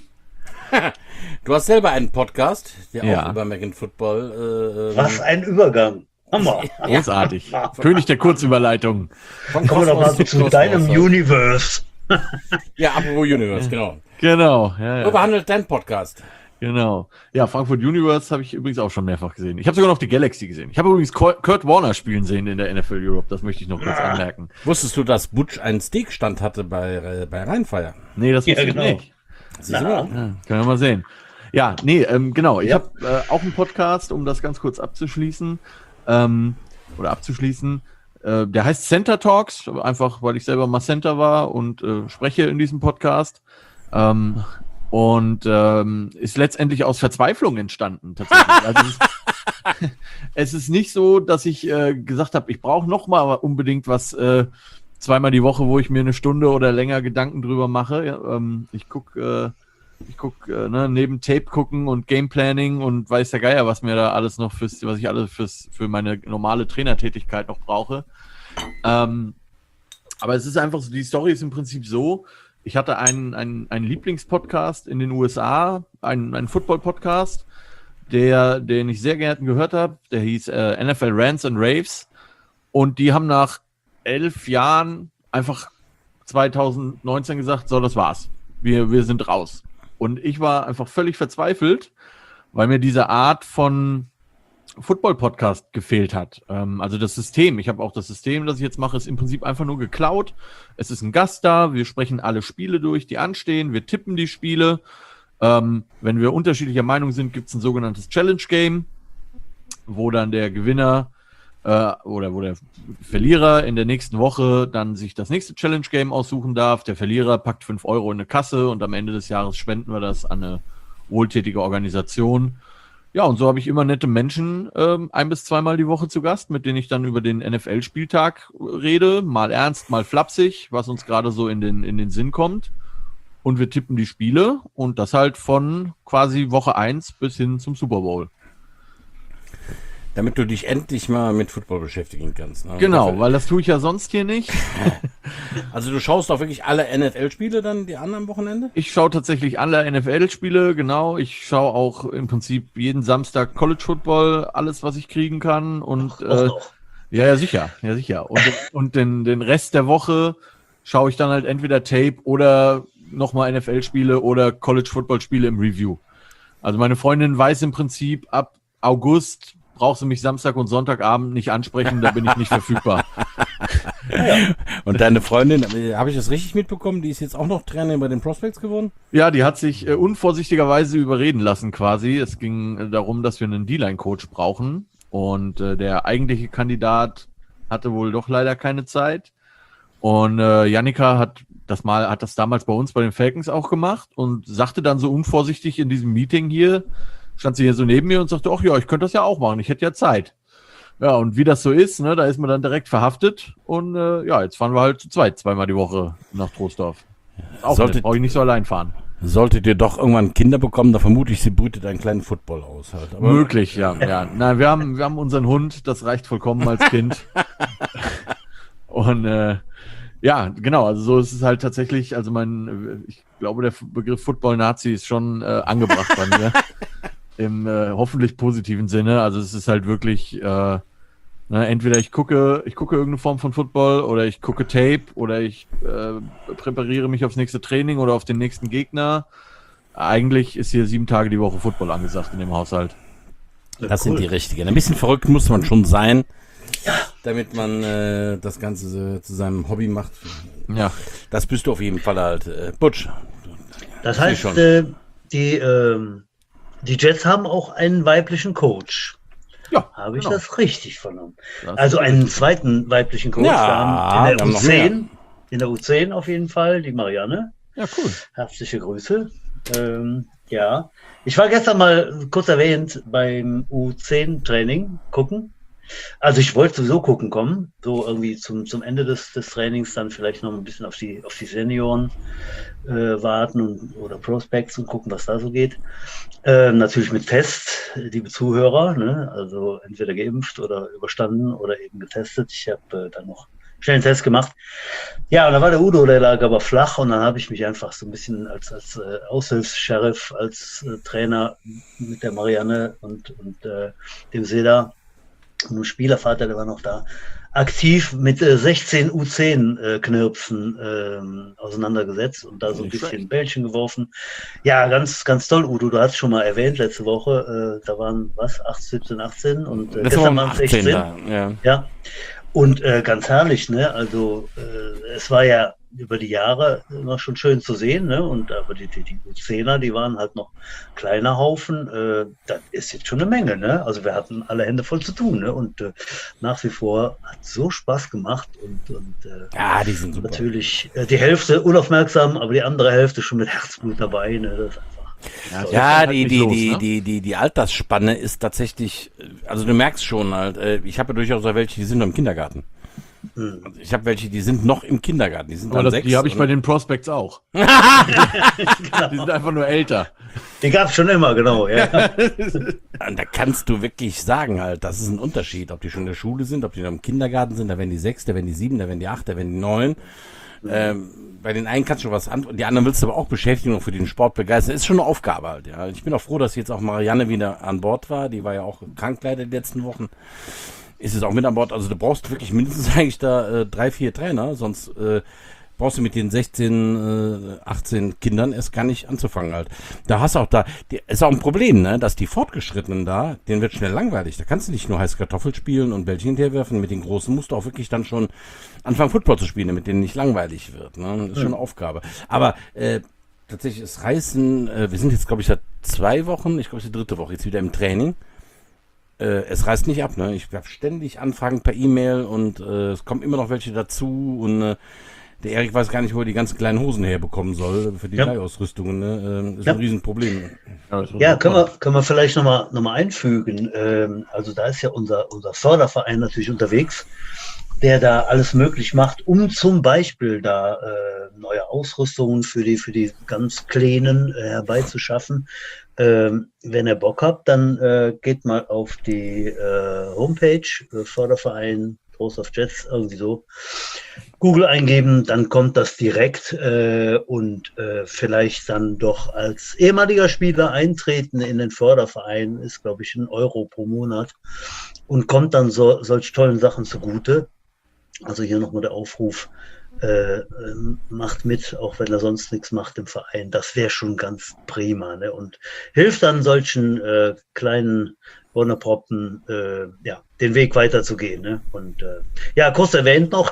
Du hast selber einen Podcast, der ja. auch über American Football... Äh, Was ein Übergang. Hammer. Großartig. König der Kurzüberleitung. Kommen wir doch mal zu, zu deinem halt. Universe. Ja, apropos Universe, genau. Genau. Ja, ja. Worüber handelt dein Podcast? Genau. Ja, Frankfurt Universe habe ich übrigens auch schon mehrfach gesehen. Ich habe sogar noch die Galaxy gesehen. Ich habe übrigens Kurt Warner spielen sehen in der N F L Europe. Das möchte ich noch kurz ah. anmerken. Wusstest du, dass Butch einen Steakstand hatte bei, äh, bei Rheinfeier? Nee, das wusste ja, genau. ich nicht. Ja, können wir mal sehen. Ja, nee, ähm, genau. Ich ja. habe äh, auch einen Podcast, um das ganz kurz abzuschließen. Ähm, oder abzuschließen. Äh, der heißt Center Talks, einfach weil ich selber mal Center war und äh, spreche in diesem Podcast. Ähm, Und ähm, ist letztendlich aus Verzweiflung entstanden, tatsächlich. Also es, ist, es ist nicht so, dass ich äh, gesagt habe, ich brauche noch mal unbedingt was äh, zweimal die Woche, wo ich mir eine Stunde oder länger Gedanken drüber mache. Ja, ähm, ich gucke, äh, ich guck, äh, ne, neben Tape gucken und Game Planning und weiß der Geier, was mir da alles noch fürs, was ich alles fürs für meine normale Trainertätigkeit noch brauche. Ähm, aber es ist einfach so, die Story ist im Prinzip so. Ich hatte einen, einen, einen Lieblingspodcast in den U S A, einen, einen Football-Podcast, der, den ich sehr gerne gehört habe. Der hieß äh, N F L Rants and Raves. Und die haben nach elf Jahren einfach zwanzig neunzehn gesagt, so, das war's. Wir, wir sind raus. Und ich war einfach völlig verzweifelt, weil mir diese Art von Football-Podcast gefehlt hat. Ähm, also das System, ich habe auch das System, das ich jetzt mache, ist im Prinzip einfach nur geklaut. Es ist ein Gast da, wir sprechen alle Spiele durch, die anstehen, wir tippen die Spiele. Ähm, wenn wir unterschiedlicher Meinung sind, gibt es ein sogenanntes Challenge-Game, wo dann der Gewinner äh, oder wo der Verlierer in der nächsten Woche dann sich das nächste Challenge-Game aussuchen darf. Der Verlierer packt fünf Euro in eine Kasse und am Ende des Jahres spenden wir das an eine wohltätige Organisation. Ja, und so habe ich immer nette Menschen ähm, ein- bis zweimal die Woche zu Gast, mit denen ich dann über den N F L-Spieltag rede, mal ernst, mal flapsig, was uns gerade so in den, in den Sinn kommt. Und wir tippen die Spiele und das halt von quasi Woche eins bis hin zum Super Bowl. Damit du dich endlich mal mit Football beschäftigen kannst. Ne? Genau, Dafür, weil das tue ich ja sonst hier nicht. also du schaust auch wirklich alle N F L-Spiele dann, die anderen Wochenende? Ich schaue tatsächlich alle N F L-Spiele, genau. Ich schaue auch im Prinzip jeden Samstag College Football, alles, was ich kriegen kann. Und äh, ja, ja, sicher, ja, sicher. Und, und den, den Rest der Woche schaue ich dann halt entweder Tape oder nochmal N F L-Spiele oder College-Football-Spiele im Review. Also meine Freundin weiß im Prinzip, ab August brauchst du mich Samstag und Sonntagabend nicht ansprechen, da bin ich nicht verfügbar. Ja. Und deine Freundin, habe ich das richtig mitbekommen, die ist jetzt auch noch Trainerin bei den Prospects geworden? Ja, die hat sich äh, unvorsichtigerweise überreden lassen quasi. Es ging äh, darum, dass wir einen D-Line-Coach brauchen und äh, der eigentliche Kandidat hatte wohl doch leider keine Zeit. Und äh, Jannika hat das mal, hat das damals bei uns bei den Falcons auch gemacht und sagte dann so unvorsichtig in diesem Meeting hier, stand sie hier so neben mir und sagte, ach ja, ich könnte das ja auch machen, ich hätte ja Zeit. Ja, und wie das so ist, ne, da ist man dann direkt verhaftet und äh, ja, jetzt fahren wir halt zu zweit, zweimal die Woche nach Troisdorf. Auch Solltet, brauche ich nicht so allein fahren. Solltet ihr doch irgendwann Kinder bekommen, da vermute ich, sie brütet einen kleinen Football aus halt. Aber möglich, ja, ja. Nein, wir haben, wir haben unseren Hund, das reicht vollkommen als Kind. Und äh, ja, genau, also so ist es halt tatsächlich, also mein, ich glaube, der Begriff Football-Nazi ist schon äh, angebracht bei mir. Im äh, hoffentlich positiven Sinne. Also es ist halt wirklich, äh, ne, entweder ich gucke, ich gucke irgendeine Form von Football oder ich gucke Tape oder ich äh, präpariere mich aufs nächste Training oder auf den nächsten Gegner. Eigentlich ist hier sieben Tage die Woche Football angesagt in dem Haushalt. Das ja, sind die richtigen. Ein bisschen verrückt muss man schon sein, ja, damit man äh, das Ganze äh, zu seinem Hobby macht. Ja. Das bist du auf jeden Fall halt, äh, Butch. Das heißt, äh, die, äh, die Jets haben auch einen weiblichen Coach. Ja. Habe ich genau. das richtig vernommen? Das also einen richtig. zweiten weiblichen Coach. Ja, wir haben in der U zehn, in der U zehn auf jeden Fall, die Marianne. Ja, cool. Herzliche Grüße. Ähm, ja. Ich war gestern mal kurz erwähnt beim U zehn Training gucken. Also ich wollte sowieso gucken kommen, so irgendwie zum, zum Ende des, des Trainings dann vielleicht noch ein bisschen auf die, auf die Senioren äh, warten und, oder Prospects und gucken, was da so geht. Äh, natürlich mit Test, liebe Zuhörer, ne? Also entweder geimpft oder überstanden oder eben getestet. Ich habe äh, dann noch schnell einen Test gemacht. Ja, und da war der Udo, der lag aber flach und dann habe ich mich einfach so ein bisschen als, als äh, Aushilfs-Sheriff, als äh, Trainer mit der Marianne und, und äh, dem Seda und ein Spielervater, der war noch da, aktiv mit äh, sechzehn U zehn äh, Knirpsen äh, auseinandergesetzt und da so ein bisschen schlecht. Bällchen geworfen. Ja, ganz, ganz toll, Udo, du hast schon mal erwähnt letzte Woche, äh, da waren was, acht, siebzehn, achtzehn und äh, gestern waren es sechzehn. Da, ja. ja. Und äh, ganz herrlich, ne? Also äh, es war ja über die Jahre immer schon schön zu sehen, ne? Und aber die, die, die U zehner, die waren halt noch kleiner Haufen. Äh, das ist jetzt schon eine Menge, ne? Also wir hatten alle Hände voll zu tun, ne? Und äh, nach wie vor hat so Spaß gemacht und, und äh, ja, die sind super. Natürlich äh, die Hälfte unaufmerksam, aber die andere Hälfte schon mit Herzblut dabei, ne? Das ist einfach. Ja, so, ja die, halt die, los, die, ne? die, die, die Altersspanne ist tatsächlich, also du merkst schon halt, ich habe ja durchaus auch welche, die sind noch im Kindergarten. Hm. Ich habe welche, die sind noch im Kindergarten, die sind dann das, sechs. Die habe ich bei den Prospects auch. Genau. Die sind einfach nur älter. Den gab es schon immer, genau. Ja. Und da kannst du wirklich sagen halt, das ist ein Unterschied, ob die schon in der Schule sind, ob die noch im Kindergarten sind, da werden die sechs, da werden die sieben, da werden die acht, da werden die neun. Mhm. Ähm, bei den einen kannst du was an, und die anderen willst du aber auch beschäftigen und für den Sport begeistern. Ist schon eine Aufgabe halt, ja. Ich bin auch froh, dass jetzt auch Marianne wieder an Bord war. Die war ja auch krank leider die letzten Wochen. Ist es auch mit an Bord. Also du brauchst wirklich mindestens eigentlich da äh, drei, vier Trainer, sonst äh, brauchst du mit den sechzehn, achtzehn Kindern erst gar nicht anzufangen halt. Da hast du auch da, die, ist auch ein Problem, ne, dass die Fortgeschrittenen da, denen wird schnell langweilig. Da kannst du nicht nur heiß Kartoffel spielen und Bällchen hinterwerfen. Mit den Großen musst du auch wirklich dann schon anfangen, Football zu spielen, damit denen nicht langweilig wird. Ne? Das ist schon eine Aufgabe. Aber äh, tatsächlich, es reißen, äh, wir sind jetzt, glaube ich, seit zwei Wochen, ich glaube, es ist die dritte Woche, jetzt wieder im Training. Äh, es reißt nicht ab, ne? Ich habe ständig Anfragen per E-Mail und äh, es kommen immer noch welche dazu und äh, der Erik weiß gar nicht, wo er die ganzen kleinen Hosen herbekommen soll für die ja. Leihausrüstungen. Ne? Äh, ist ja. ein Riesenproblem. Ja, ja können, wir, können wir vielleicht nochmal noch mal einfügen. Ähm, also da ist ja unser, unser Förderverein natürlich unterwegs, der da alles möglich macht, um zum Beispiel da äh, neue Ausrüstungen für die, für die ganz Kleinen äh, herbeizuschaffen. Ähm, wenn ihr Bock habt, dann äh, geht mal auf die äh, Homepage, äh, Förderverein Trost of Jets, irgendwie so, Google eingeben, dann kommt das direkt äh, und äh, vielleicht dann doch als ehemaliger Spieler eintreten in den Förderverein, ist glaube ich ein Euro pro Monat und kommt dann so solch tollen Sachen zugute. Also hier nochmal der Aufruf, äh, macht mit, auch wenn er sonst nichts macht im Verein. Das wäre schon ganz prima, ne? Und hilft dann solchen äh, kleinen Bonneproppen, äh, ja, den Weg weiterzugehen. Ne? Und äh, ja, kurz erwähnt noch,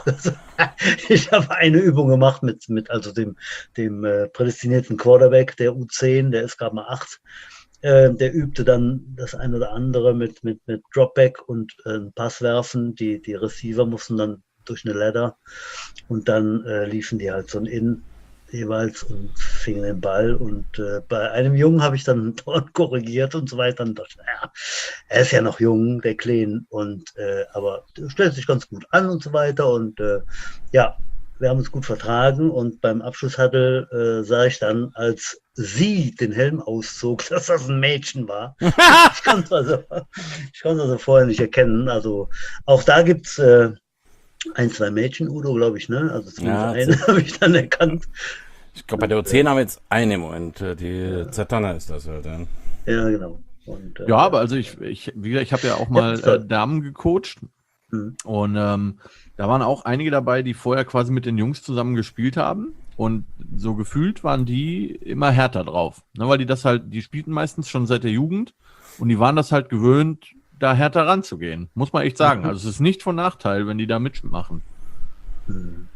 ich habe eine Übung gemacht mit, mit also dem, dem äh, prädestinierten Quarterback der U zehn, der ist gerade mal acht. Äh, der übte dann das ein oder andere mit, mit, mit Dropback und äh, Pass werfen. Die, die Receiver mussten dann durch eine Ladder und dann äh, liefen die halt so ein In jeweils und fingen den Ball und äh, bei einem Jungen habe ich dann dort korrigiert und so weiter und dachte, naja, er ist ja noch jung, der Klein, und äh, aber stellt sich ganz gut an und so weiter und äh, ja, wir haben uns gut vertragen und beim Abschlusshuddle äh, sah ich dann, als sie den Helm auszog, dass das ein Mädchen war. ich konnte also, ich konnte also vorher nicht erkennen, also auch da gibt's äh, ein, zwei Mädchen, Udo, glaube ich, ne? Also zumindest ja, eine habe ich dann erkannt. Ich glaube, bei der U zehn haben wir jetzt eine im Moment. Die ja. Zatanna ist das halt. Ja, ja genau. Und, äh, ja, aber also ich, ich, wie gesagt, ich habe ja auch mal ja, äh, Damen gecoacht. Mhm. Und ähm, da waren auch einige dabei, die vorher quasi mit den Jungs zusammen gespielt haben. Und so gefühlt waren die immer härter drauf. Ne, weil die das halt, die spielten meistens schon seit der Jugend und die waren das halt gewöhnt, da härter ranzugehen. Muss man echt sagen. Also es ist nicht von Nachteil, wenn die da mitmachen. Mhm.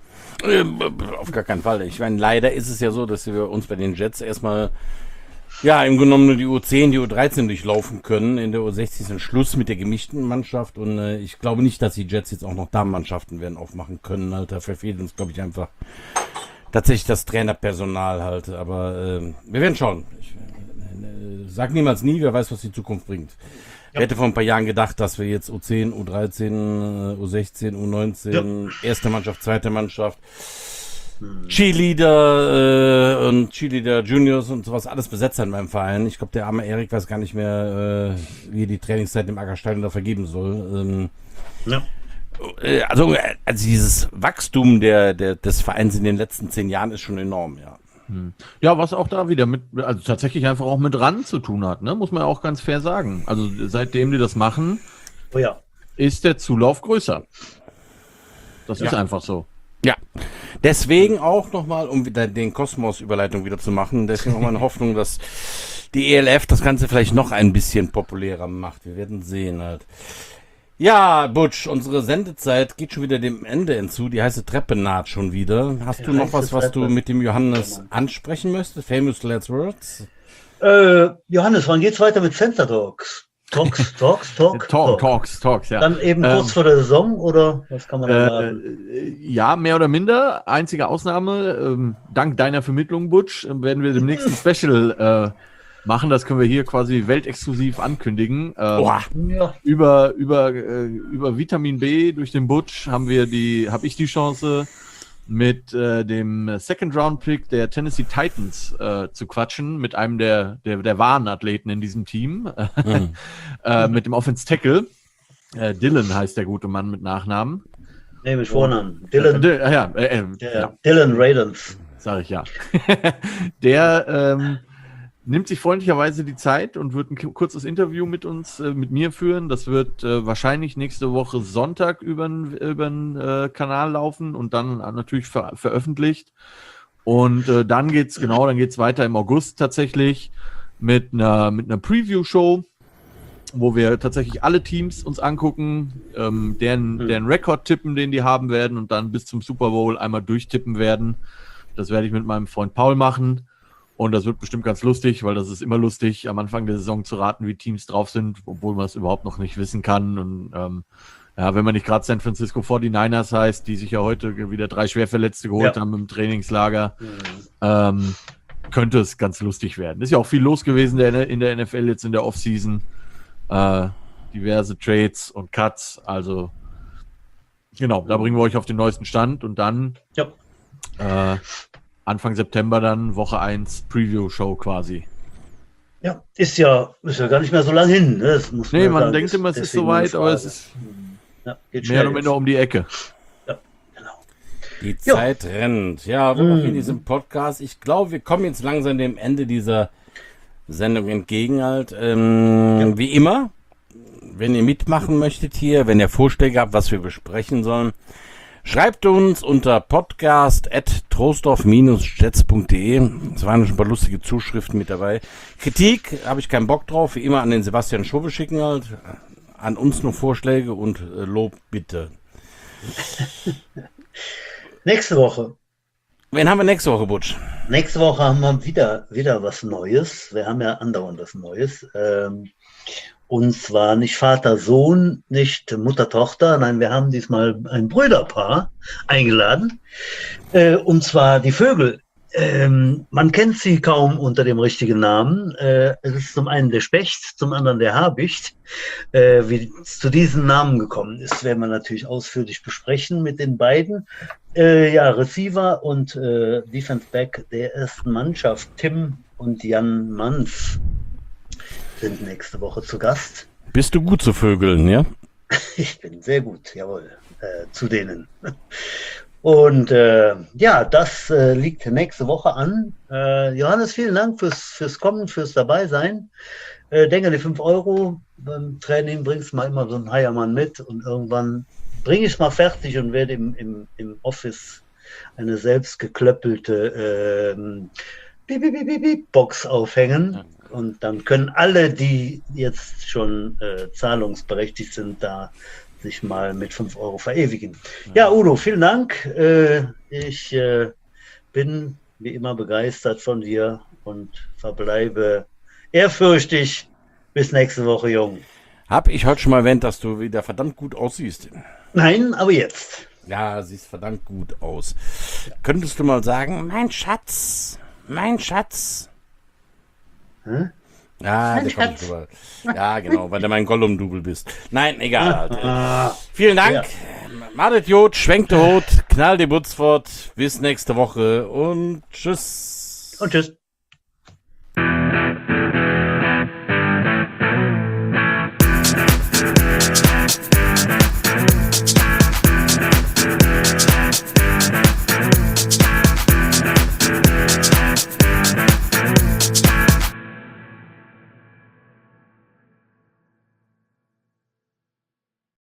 Auf gar keinen Fall. Ich meine, leider ist es ja so, dass wir uns bei den Jets erstmal, ja, im Grunde genommen nur die U zehn, die U dreizehn durchlaufen können. In der U sechzehn ist ein Schluss mit der gemischten Mannschaft und äh, ich glaube nicht, dass die Jets jetzt auch noch Damenmannschaften werden aufmachen können. Halt, da verfehlt uns, glaube ich, einfach tatsächlich das Trainerpersonal halt. Aber äh, wir werden schauen. Ich äh, sag niemals nie, wer weiß, was die Zukunft bringt. Ich hätte vor ein paar Jahren gedacht, dass wir jetzt U zehn, U dreizehn, U sechzehn, U neunzehn, ja. erste Mannschaft, zweite Mannschaft, hm. Cheerleader äh, und Cheerleader Juniors und sowas alles besetzt in meinem Verein. Ich glaube, der arme Erik weiß gar nicht mehr, äh, wie die Trainingszeit im Ackerstadion da vergeben soll. Ähm, ja. äh, also, also dieses Wachstum der, der, des Vereins in den letzten zehn Jahren ist schon enorm, ja. Ja, was auch da wieder mit, also tatsächlich einfach auch mit ran zu tun hat, ne? Muss man ja auch ganz fair sagen. Also seitdem die das machen, oh ja. ist der Zulauf größer. Das ja. ist einfach so. Ja, deswegen auch nochmal, um wieder den Kosmos-Überleitung wieder zu machen, deswegen auch meine Hoffnung, dass die E L F das Ganze vielleicht noch ein bisschen populärer macht. Wir werden sehen halt. Ja, Butch, unsere Sendezeit geht schon wieder dem Ende hinzu. Die heiße Treppe naht schon wieder. Hast Die du noch was, was Treppe. du mit dem Johannes ansprechen möchtest? Famous Last Words? Äh, Johannes, wann geht's weiter mit Center Talks? Talks, Talks, Talk, Talk, Talks, Talks, ja. Dann eben kurz ähm, vor der Saison oder was kann man da sagen? Äh, ja, mehr oder minder. Einzige Ausnahme, ähm, dank deiner Vermittlung, Butch, werden wir demnächst ein Special äh, machen. Das können wir hier quasi weltexklusiv ankündigen. Ähm, ja. Über über äh, über Vitamin B durch den Butch haben wir die, habe ich die Chance, mit äh, dem Second Round Pick der Tennessee Titans äh, zu quatschen, mit einem der der der wahren Athleten in diesem Team, mhm. äh, mit dem Offense Tackle. Äh, Dylan heißt der gute Mann mit Nachnamen. Nee, mit Vornamen. Dylan. Äh, ja, äh, äh, ja, ja. Dylan Radens. Sag ich ja. Der ähm, nimmt sich freundlicherweise die Zeit und wird ein kurzes Interview mit uns, äh, mit mir führen. Das wird äh, wahrscheinlich nächste Woche Sonntag über den äh, Kanal laufen und dann natürlich ver veröffentlicht. Und äh, dann geht's genau, dann geht's weiter im August tatsächlich mit einer mit einer Preview-Show, wo wir tatsächlich alle Teams uns angucken, ähm, deren, mhm. deren Rekord tippen, den die haben werden und dann bis zum Super Bowl einmal durchtippen werden. Das werde ich mit meinem Freund Paul machen und das wird bestimmt ganz lustig, weil das ist immer lustig, am Anfang der Saison zu raten, wie Teams drauf sind, obwohl man es überhaupt noch nicht wissen kann. Und ähm, ja, wenn man nicht gerade San Francisco forty-niners heißt, die sich ja heute wieder drei Schwerverletzte geholt ja. haben im Trainingslager, mhm. ähm, könnte es ganz lustig werden. Ist ja auch viel los gewesen in der N F L jetzt in der Offseason. Äh, diverse Trades und Cuts, also genau, da bringen wir euch auf den neuesten Stand und dann ja. äh, Anfang September dann Woche eins Preview-Show quasi. Ja, ist ja, ist ja gar nicht mehr so lange hin. Ne? Das muss nee, man, man sagen, denkt immer, es ist soweit, aber es ist ja, geht mehr oder minder um die Ecke. Ja, genau. Die Zeit jo. rennt. Ja, wo mm. in diesem Podcast, ich glaube, wir kommen jetzt langsam dem Ende dieser Sendung entgegen halt. Ähm, ja. Wie immer, wenn ihr mitmachen möchtet hier, wenn ihr Vorschläge habt, was wir besprechen sollen, schreibt uns unter podcast at trostorf jets punkt de. Es waren schon ein paar lustige Zuschriften mit dabei. Kritik habe ich keinen Bock drauf, wie immer an den Sebastian Schove schicken halt. An uns nur Vorschläge und äh, Lob bitte. Nächste Woche. Wen haben wir nächste Woche, Butsch? Nächste Woche haben wir wieder, wieder was Neues. Wir haben ja andauernd was Neues. Ähm, und zwar nicht Vater-Sohn, nicht Mutter-Tochter. Nein, wir haben diesmal ein Brüderpaar eingeladen. Äh, und zwar die Vögel. Ähm, man kennt sie kaum unter dem richtigen Namen. Äh, es ist zum einen der Specht, zum anderen der Habicht. Äh, wie es zu diesen Namen gekommen ist, werden wir natürlich ausführlich besprechen mit den beiden. Äh, ja, Receiver und äh, Defense Back der ersten Mannschaft, Tim und Jan Manz, sind nächste Woche zu Gast. Bist du gut zu Vögeln, ja? Ich bin sehr gut, jawohl, äh, zu denen. Und äh, ja, das äh, liegt nächste Woche an. Äh, Johannes, vielen Dank fürs, fürs Kommen, fürs Dabeisein. Äh, denke, die fünf Euro beim Training bringst mal immer so einen Heiermann mit und irgendwann bringe ich es mal fertig und werde im, im, im Office eine selbst geklöppelte äh, Box aufhängen. Und dann können alle, die jetzt schon äh, zahlungsberechtigt sind, da sich mal mit fünf Euro verewigen. Ja, Udo, vielen Dank. Äh, ich äh, bin wie immer begeistert von dir und verbleibe ehrfürchtig. Bis nächste Woche, Jung. Hab ich heute schon mal erwähnt, dass du wieder verdammt gut aussiehst? Nein, aber jetzt. Ja, siehst verdammt gut aus. Ja. Könntest du mal sagen, mein Schatz, mein Schatz. Hä? Ja, der kommt drüber. Ja, genau, weil du mein Gollum-Double bist. Nein, egal. Halt. Ah, Vielen Dank. Ja. Madet Jod, schwenkt die Hut, knall die Butz fort. Bis nächste Woche und tschüss. Und tschüss.